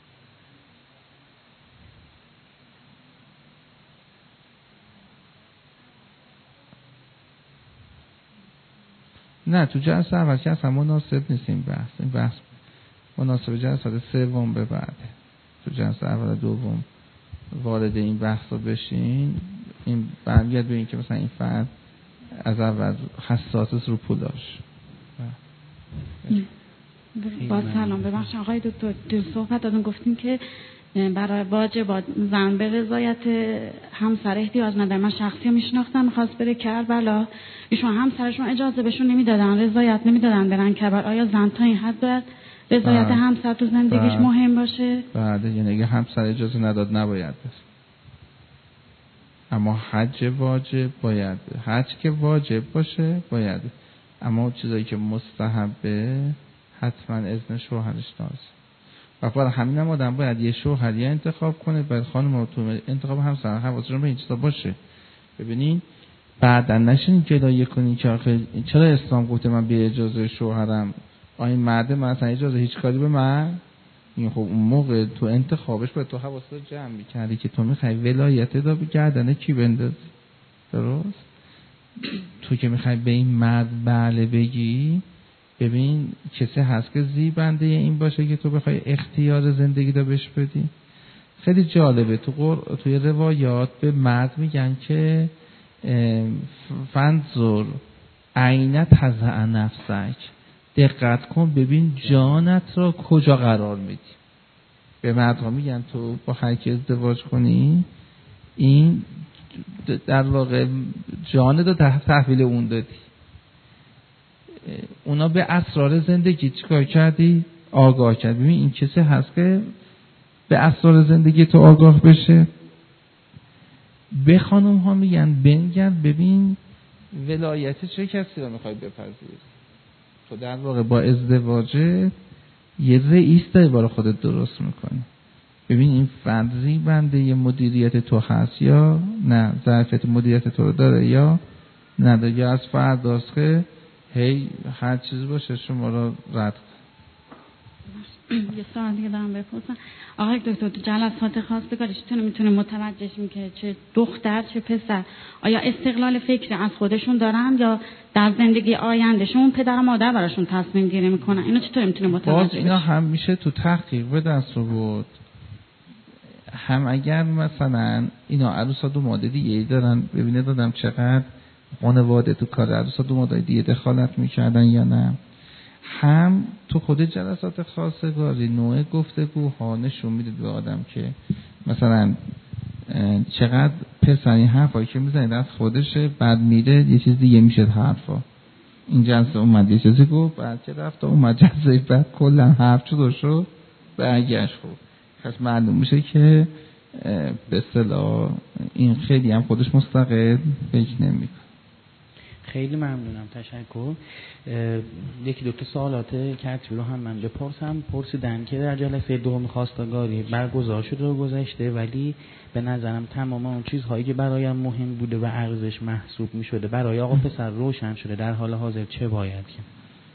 نه تو جلسه اول که اصلا مناسب نیست این بحث مناسب جلسات سوم به بعد. تو جلسه اول دوم وارد این بحثا بشین، این برمیاد به این که مثلا این فرد از اول حساس رو پولاش. با سلام ببخشید آقای دکتر، دو صحبت دادن گفتیم که برای واجبات زن به رضایت همسر احتیاج نداره. من شخصی میشناختم میخواست بره کربلا، ایشون همسرشون اجازه بهشون نمیدادن، رضایت نمیدادن برن کربلا. آیا زن تا این حد باید رضایت همسر تو زندگیش مهم باشه؟ بعد یعنی اگه همسر اجازه نداد نباید بس. اما حج واجب باید، حج که واجب باشه باید، اما چیزایی که مستحبه حتما اذن شوهرش لازم. و برای همین هم آدم باید یه شوهری انتخاب کنه، باید خانم تو انتخاب همسر حواسشون به این چیزا باشه. ببینین بعدا نشین گلایه کنین که آخه چرا اسلام گفته من بی اجازه شوهرم، این مرد من اصلا اجازه هیچ کاری به من این. خب اون موقع تو انتخابش باید تو حواست رو جمع می‌کردی که تو می‌خوای ولایت دا به گردن کی بندازی. درست؟ تو که می‌خوای به این مرد بله بگی، ببین کسی هست که زیبنده این باشه که تو بخوای اختیار زندگی دا بهش بدی. خیلی جالبه توی روایات به مرد میگن که فنظر عینت تضع نفسک، دقت کن ببین جانت را کجا قرار میدی. به مردها میگن تو با هر کی ازدواج کنی این در واقع جانت رو تحویل اون دادی. اونا به اسرار زندگی چیکار کردی؟ آگاه کردی. ببین این کسی هست که به اسرار زندگی تو آگاه بشه. به خانم ها میگن بنگرد ببین ولایت چه کسی رو میخوای بپذیری. تو در واقع با ازدواج یه رئیس داری برای خودت درست میکنی. ببین این فرضی بنده یه مدیریت تو هست یا نه، ظرفیت مدیریت تو رو داره یا نه، یا از فرداست که هی هر چیز باشه شما رو رد. یه سوال دیگه دارم بپرسم آقای دکتر، تو جلسات خواستگاریش میتونه متوجه شیم که چه دختر چه پسر آیا استقلال فکری از خودشون دارن یا در زندگی آیندهشون پدر و مادر براشون تصمیم گیری میکنن؟ اینو چطور میتونه متوجه بشه؟ اینا هم میشه تو تحقیق به دست آورد. هم اگر مثلا اینا عروسا دو ماده دیگه دارن، ببینه دادم چقدر خانواده تو کار عروسا دو ماده دیگه دخالت میکردن یا نه، هم تو خود جلسات خواستگاری نوع گفتگوها نشون میده به آدم که مثلا چقدر پسری حرفایی که میزنید از خودشه، بعد میره یه چیز دیگه میشه حرفا. این جلسه اومد یه چیزی گفت، بعد که رفت اومد جلسه بعد کلا حرف شد برگشت. خب پس معلوم میشه که به اصطلاح این خیلی هم خودش مستقل فکر نمیکنه. خیلی ممنونم، تشکر. یکی دو تا سوالات کتبی رو هم من بپرسم. پرسیدن که در جلسه دوم خواستگاری برگزار شده و گذشته، ولی به نظرم تمام اون چیزهایی که برایم مهم بوده و ارزش محسوب می شده برای آقا پسر روشن شده. در حال حاضر چه باید کرد؟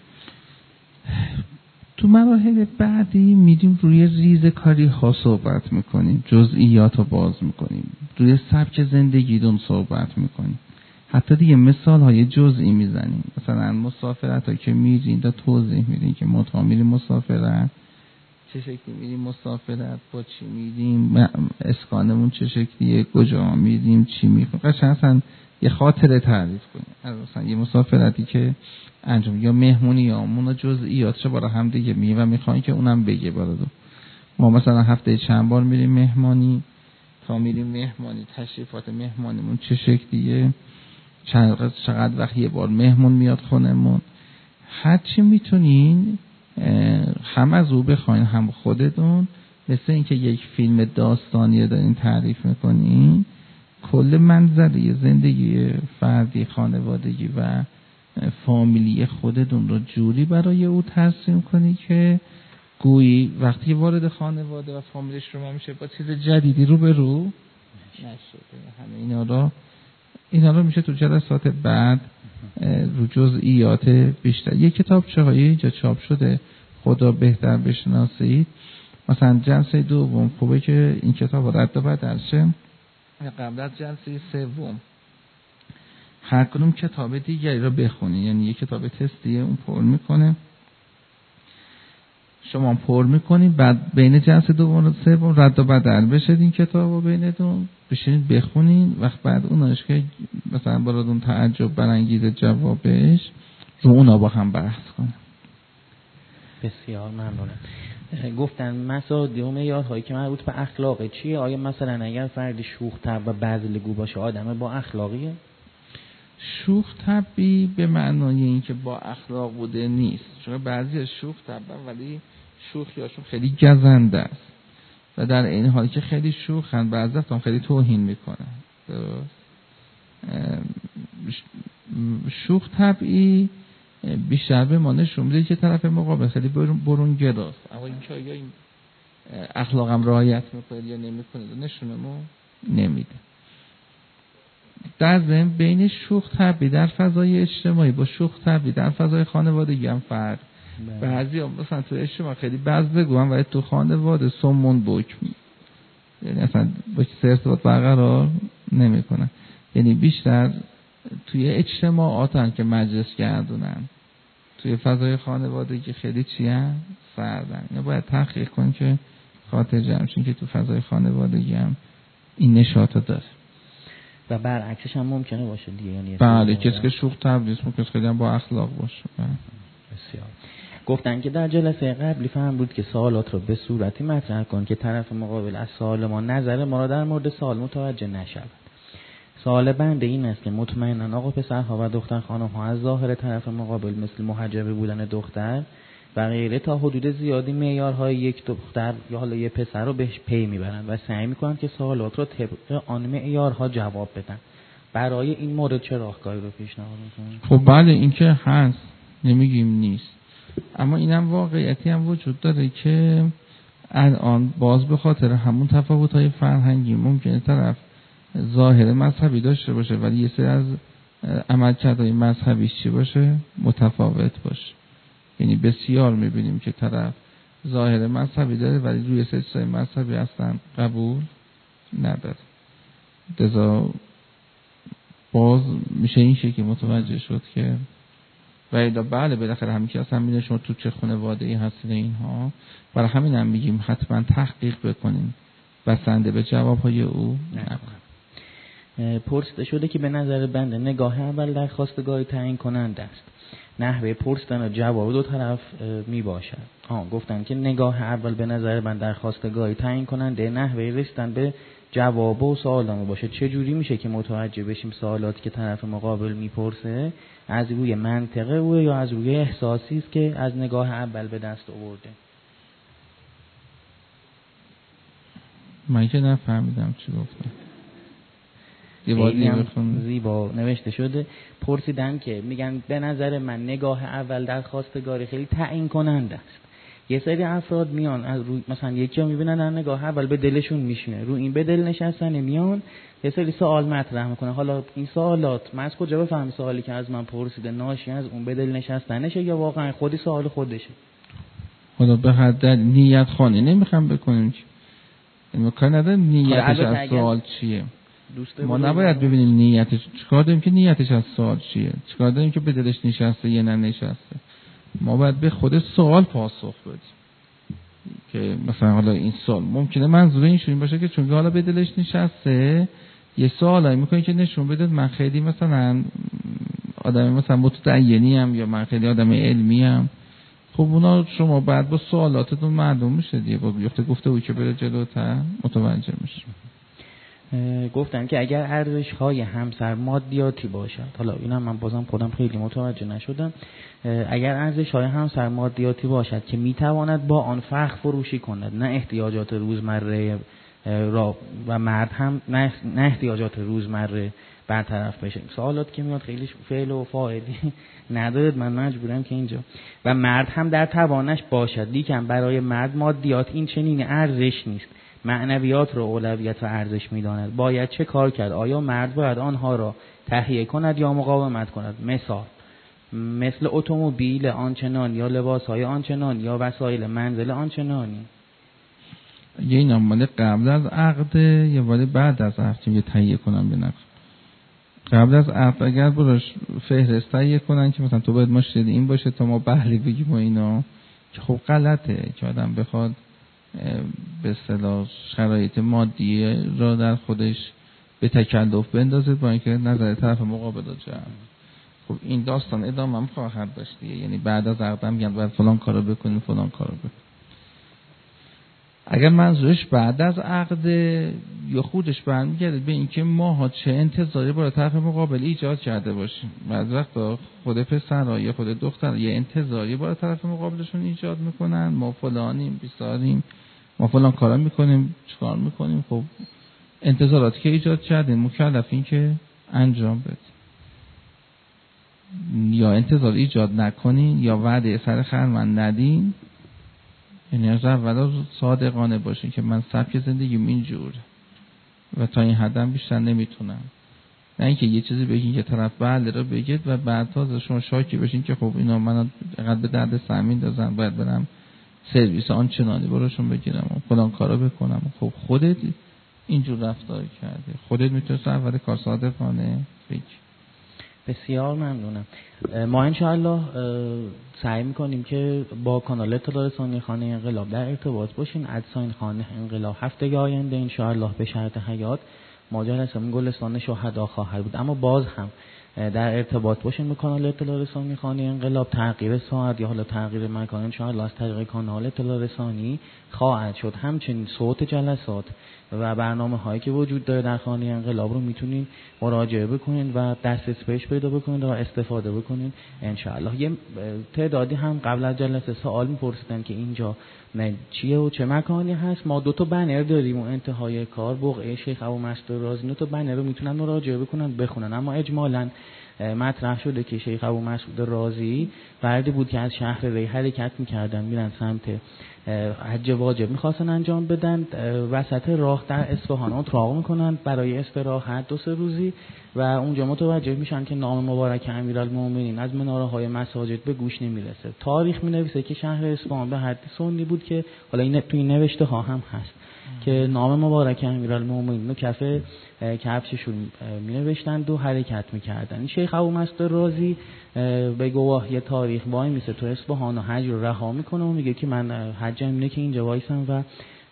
تو مراحل بعدی میریم روی ریز کاری ها صحبت میکنیم، جزئیات رو باز میکنیم، روی سبک زندگیتون صحبت میکنیم، حتی دیگه مثال های جزئی میزنیم. مثلا مسافرت ها که میرین دا توضیح میدین که ما تا میریم مسافرت چه شکلی میریم، مسافرت با چی میریم، اسکانمون چه شکلیه، کجا میریم، چی میخوام، قشنگ اصلا یه خاطره تعریف کنیم. مثلا یه مسافرتی که انجام یا مهمونی یا اون جزئیاتش برای هم دیگه و میخواین که اونم بگه برادو. ما مثلا هفته چند بار میریم مهمانی، تا میریم مهمانی تشریفات مهمانیمون چه شکلیه، چقدر وقت یه بار مهمون میاد خونمون. هر چی میتونین هم از او بخواین هم خودتون، مثل اینکه یک فیلم داستانی دارین تعریف میکنین، کل منظره زندگی فردی خانوادگی و فامیلی خودتون رو جوری برای او ترسیم کنی که گویی وقتی وارد خانواده و فامیلش رو میشه با چیز جدیدی رو به رو نشده. همه اینا رو میشه تو جلسات بعد رو جزئیات بیشتر. یک کتاب چهایی اینجا چاپ شده، خدا بهتر بشناسید. مثلا جلسه دوم خوبه که این کتاب رد و بدل شه، قبل از جلسه سوم هر کدوم کتاب دیگری رو بخونی، یعنی یک کتاب تستیه اون پر میکنه، شما پر میکنید، بعد بین جلسه دوم و سوم رد و بدل بشید این کتاب رو بینتون بشینید بخونین. وقت بعد اوناش که مثلا براتون تعجب برانگیز جوابش رو اونا با هم بحث کنه. بسیار ممنونم. گفتن مسائل و معیارهایی که مربوط به اخلاقه چیه؟ آیا مثلا اگر فردی شوخ طبع و بذل‌گو باشه آدم با اخلاقیه؟ شوخ طبعی به معنای این که با اخلاق بوده نیست، چون بعضی از شوخ طبع ولی شوخیاشون خیلی گزنده است و در این حالی که خیلی شوخن بعضی وقتا خیلی توهین میکنن. شوخ طبعی بیشتر به ما نشون میده که طرف مقابل خیلی برونگراست، اما این که آیا این اخلاقم رعایت میکنه یا نمیکنه نشونمو نمیده. در ضمن بین شوخ طبعی در فضای اجتماعی با شوخ طبعی در فضای خانوادگی هم فرق. بعضی هم مثلا تو اجتماع خیلی بزدگو هم ولی تو خانواده سمون بکم، یعنی اصلا با کسی ارتباط برقرار نمی کنن، یعنی بیشتر توی اجتماعات هم که مجلس گردونن، توی فضای خانوادگی خیلی چی هم سردن. یا باید تحقیق کن که خاطر جمعشون که تو فضای خانوادگی هم این نشاطو داره و برعکسش هم ممکنه باشه دیگه. یعنی بله کسی که شوخ طبعی است ممکنه خیلی هم با اخلاق باشه. بسیار. گفتن که در جلسه قبلی فهم بود که سوالات رو به صورتی مطرح کن که طرف مقابل از سوال ما نظر ما را در مورد سوال متوجه نشود. سوال بنده این است که مطمئنا آقا پسرها و دختر خانم ها از ظاهر طرف مقابل مثل محجبه بودن دختر و غیره تا حدود زیادی معیارهای یک دختر یا حالا یک پسر رو بهش پی میبرند و سعی میکنند که سوالات رو طبق آن معیارها جواب بدن. برای این مورد چه راهکاری رو پیشنهاد میکنید؟ خب بله این که هست، نمیگیم نیست، اما اینم واقعیتی هم وجود داره که الان باز به خاطر همون تفاوت‌های فرهنگی ممکنه طرف ظاهر مذهبی داشته باشه ولی یه سری از عملکردهای مذهبیش چی باشه؟ متفاوت باشه. یعنی بسیار میبینیم که طرف ظاهر مذهبی داره ولی روی سری مذهبی اصلا قبول نداره. لذا باز میشه این شکلی متوجه شد که و بله بالاخره همین که اصلا میدونی شما تو چه خانواده‌ای هستید اینها، برای همین هم میگیم حتما تحقیق بکنین بسنده به جوابهای او نکنم. پرسیده شده که به نظر بنده نگاه اول در خواستگاری تعیین کننده است. نحوه پرسیدن و جواب دو طرف می باشد. گفتن که نگاه اول به نظر من در خواستگاری تعیین کننده، نحوه رسیدن به جواب و سوالامو باشه. چه جوری میشه که متوجه بشیم سوالاتی که طرف مقابل میپرسه از روی منطقه او یا از روی احساسی است که از نگاه اول به دست آورده؟ من که نفهمیدم چی گفتم. زیبا نوشته شده. پرسیدن که میگن به نظر من نگاه اول در خواستگاری خیلی تعیین کننده است. یه سری افراد میان از روی مثلا یکی رو میبینن در نگاه اول به دلشون میشینه، رو این به دل نشستن میان یه سری سوال مطرح میکنه. حالا این سوالات من از کجا بفهم سوالی که از من پرسیده ناشی از اون به دل نشستنشه یا واقعا خودی سوال خودشه؟ حالا به حد نیت خانی نمیخوام بکنیم که امکان نداره نیتش از سوال چیه. ما نباید ببینیم نیتش چیکار داریم که نیتش از سوال چیه، چیکار داریم که به دلش نشسته یا نه نشسته. ما باید به خود سوال پاسخ بدیم که مثلا حالا این سوال ممکنه منظور این باشه که چون حالا به دلش نشسته یه سوالایی میکنه که نشون بده من خیلی مثلا آدم مثلا متدینی ام یا من خیلی آدم علمی ام. خب اونا شما بعد با سوالاتتون معلوم میشه دیگه، با گفته بود که بره جلوتر متوجه میشه. گفتن که اگر ارزش‌های همسر مادیاتی باشد، حالا اینا من بازم خودم خیلی متوجه نشدم، اگر ارزش‌های همسر مادیاتی باشد که میتواند با آن فخر فروشی کند، نه احتیاجات روزمره را و مرد هم نه احتیاجات روزمره برطرف بشه. سوالات که میاد خیلی فعل و فاعلی نداره، من مجبورم که اینجا و مرد هم در توانش باشد، لیکن برای مرد مادیات این چنین ارزش نیست، معنویات را اولویت و ارزش می‌داند. باید چه کار کرد؟ آیا مرد باید آنها را تهیه کند یا مقاومت کند؟ مثل اتومبیل آنچنان یا لباس‌های آنچنان یا وسایل منزل آنچنانی؟ یه اینا مال قبل از عقد یا ولی بعد از عقد که تهیه کنن بنفر. قبل از عقد اگر براش فهرست تهیه کنن که مثلا تو باید ماشین این باشه تا ما بهره بگیم و اینا، که خب غلطه که آدم بخواد به اصطلاح شرایط مادی را در خودش به تکلف بندازه با اینکه نظر طرف مقابل رو جمع. خب این داستان ادامه هم خواهد داشت دیگه، یعنی بعد از عقد هم میگن باید فلان کارو بکنیم فلان کارو بکنیم. اگر منظورش بعد از عقد یا خودش برمیگرده به اینکه ماها چه انتظاری برای طرف مقابل ایجاد کرده باشیم، بعضی وقتا خود پسرها یا خود دختر یه انتظاری برای طرف مقابلشون ایجاد میکنن، ما فلانیم بیساریم ما فلان کارا میکنیم چیکار میکنیم. خب انتظاراتی که ایجاد کردیم مکلفین که انجام بدیم، یا انتظار ایجاد نکنین یا وعده سر خرمن ندین. یعنی از اول صادقانه باشین که من سبک زندگیم اینجور و تا این حدم بیشتر نمیتونم، نه اینکه یه چیزی بگین که طرف بله رو بگید و بعد تازه شما شاکی بشین که خب اینا من اینقدر به درد سر میندازن باید برم سرویس آنچنانی براشون بگیرم و فلان کارا بکنم. خب خودت اینجور رفتار کردی، خودت میتونی اول کار صادقانه بگی. بسیار ممنونم. ما انشاءالله سعی میکنیم که با کانال اطلاع رسانی خانه انقلاب در ارتباط باشیم. ادساین خانه انقلاب هفته آینده انشاءالله به شرط حیات ما جلسه گلستان شهدا خواهد بود، اما باز هم در ارتباط باشین با کانال اطلاع رسانی خانه انقلاب. تغییر ساعت یا حالا تغییر مکان انشاءالله از طریق کانال اطلاع رسانی خواهد شد. همچنین صوت جلسات و برنامه هایی که وجود داره در خانه انقلاب رو میتونین مراجعه بکنین و دسترسی بهش پیدا بکنین و استفاده بکنین انشاءالله. یه تعدادی هم قبل از جلسه سوال میپرسیدن که اینجا چیه و چه مکانی هست. ما 2 بنر داریم و انتهای کار بقعه شیخ ابومسعود رازی 2 بنر رو میتونن مراجعه بکنن بخونن، اما اجمالاً مطرح شده که شیخ ابومسعود رازی فردی بود که از شهر ری حرکت میکردن میرن سمت حج واجب میخواستن انجام بدن، وسط راه در اصفهان اتراق میکنن برای استراحت 2-3 روزی و اونجا متوجه میشن که نام مبارک امیرالمومنین از مناره های مساجد به گوش نمیرسه. تاریخ مینویسه که شهر اصفهان به حد سنی بود که حالا این توی نوشته ها هم هست که نام مبارک امیرالمومنین رو کف کفششون مینوشتند و حرکت میکردن. شیخ ابومسعود رازی به گواهی تاریخ وای میسه تو اصفهان و حج رو رها میکنه و میگه که من حجم اینه که اینجا وایسم و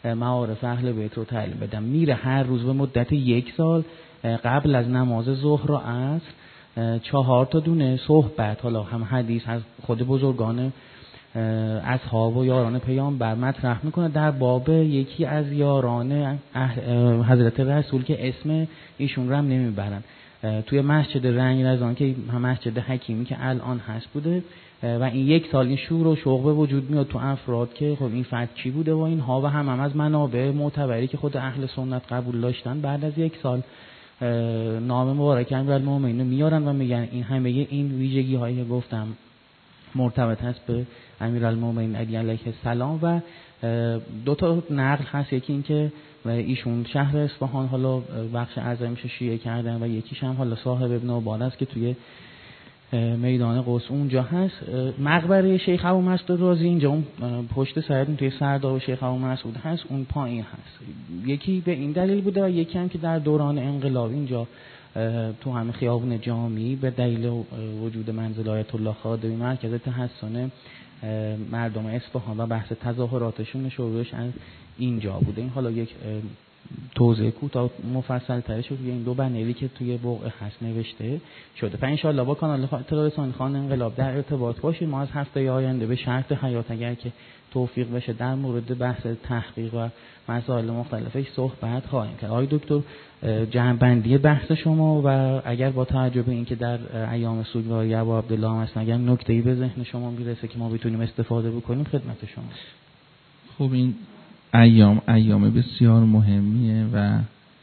معارف اهل بیت رو تعلیم بدم. میره هر روز به مدت 1 سال قبل از نماز ظهر و عصر 4 تا دونه صحبت، حالا هم حدیث از خود بزرگان اصحاب و یاران پیامبر مطرح میکنه در باب یکی از یاران حضرت رسول که اسم ایشون رو هم نمیبرن. توی مسجد رنگ رزان که مسجد حکیمی که الان هست بوده و این 1 سال این شور و شوق به وجود میاد تو افراد که خب این فرد کی بوده و اینها و هم از منابع معتبری که خود اهل سنت قبول داشتن بعد از 1 سال نام مبارک امیرالمومنین رو میارن و میگن این همه این ویژگی هایی که گفتم مرتبط هست به امیرالمومنین علی علیه السلام. و 2 تا نقل هست، یکی این که ایشون شهر اصفهان حالا بخش اعظمش شیعه کردن و یکیش هم حالا صاحب ابن عباد است که توی میدان قدس اونجا هست. مقبره شیخ ابو مسعود رازی اینجا اون پشت سرتون توی سرداب شیخ ابو مسعود هست، اون پایین هست. یکی به این دلیل بوده و یکی هم که در دوران انقلاب اینجا تو همه خیابون جامی به دلیل وجود منزل آیت الله خادمی مرکز تحسن مردم اصفهان و بحث تظاهراتشون شروعش از اینجا بوده. این حالا یک توضیح کوتاه مفصل ترش روی این 2 بنری که توی بقعه هست نوشته شده. پس ان شاء الله با کانال اطلاع رسانی خانه انقلاب در ارتباط باشید. ما از هفته آینده به شرط حیات اگر که توفیق بشه در مورد بحث تحقیق و مسائل مختلفش صحبت خواهیم کرد. آقای دکتر جمع‌بندی بحث شما و اگر با توجه به اینکه در ایام سوگواری ابا عبدالله هم هست اگر نکته‌ای به ذهن شما میرسه که ما بتونیم استفاده بکنیم خدمت شما. خب این ایام بسیار مهمیه و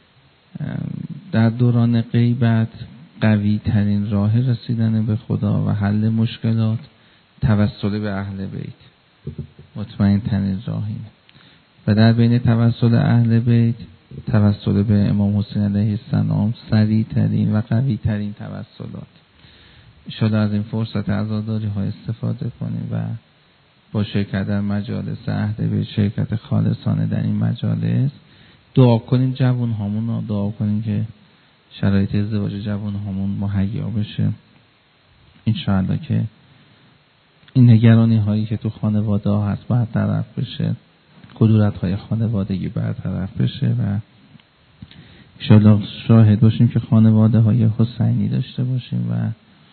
در دوران غیبت قوی ترین راه رسیدن به خدا و حل مشکلات توسل به اهل بیت مطمئن ترین راهی و در بین توسل اهل بیت توسل به امام حسین علیه السلام سریع ترین و قوی ترین توسلات. انشاءالله از این فرصت عزاداری ها استفاده کنیم و با شرکت در مجالس اهل بیت شرکت خالصانه در این مجالس دعا کنیم جوان هامون رو دعا کنیم که شرایط ازدواج جوان هامون مهیا بشه انشاءالله که این نگرانی هایی که تو خانواده ها هست برطرف بشه، کدورت های خانوادگی برطرف بشه و انشاءالله شاهد باشیم که خانواده های حسینی داشته باشیم و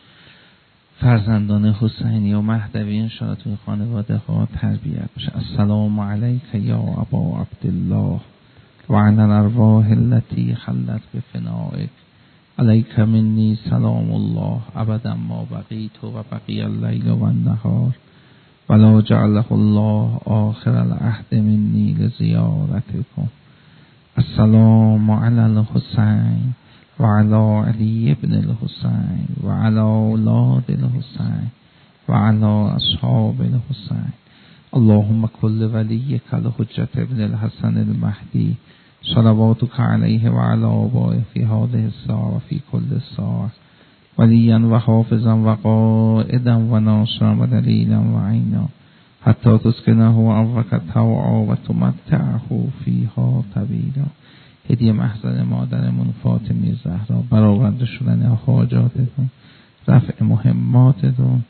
فرزندان حسینی و مهدوی انشاءالله توی خانواده ها تربیت بشه. السلام علیک یا ابا عبدالله و علی الارواح التي خلت بفنائک علیک منی سلام الله ابدا ما بقیت و بقی اللیل و النهار ولا جعله الله آخر العهد منی لزیارتکم. السلام علی الحسین و علی علی ابن الحسین و علی اولاد الحسین و علی اصحاب الحسین. اللهم کل ولیک الحجة ابن الحسن المهدی صلواتک علیه و علی آبائه فی هذه الساعة و فی کل ساعة ولیا و حافظا و قائدا و ناصرا و دلیلا و عینا حتی تسکنه ابرک طوعا و تمتعه فیها طویلا. هدیه محضر مادرمون فاطمی زهرا، برآورده شدن حاجاتتون، رفع مهماتتون،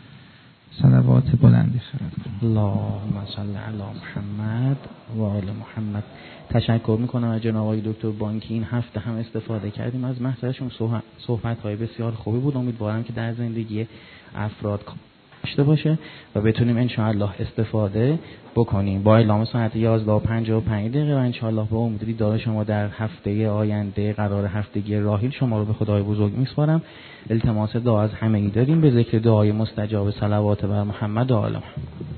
صلوات بلندی خرد کنم. اللهم صل علی محمد و آل محمد. تشکر میکنم از جناب آقای دکتر بانکی. این هفته هم استفاده کردیم از محضرشون، صحبت‌های بسیار خوبی بود. امیدوارم که در زندگی افراد داشته باشه و بتونیم انشاءالله استفاده بکنیم. با اعلام ساعت 11:55 و انشاءالله به امید دیدار شما در هفته آینده قرار هفتگی راحیل شما رو به خدای بزرگ میسپارم. التماس دعا از همگی داریم به ذکر دعای مستجاب صلوات بر محمد و آل محمد.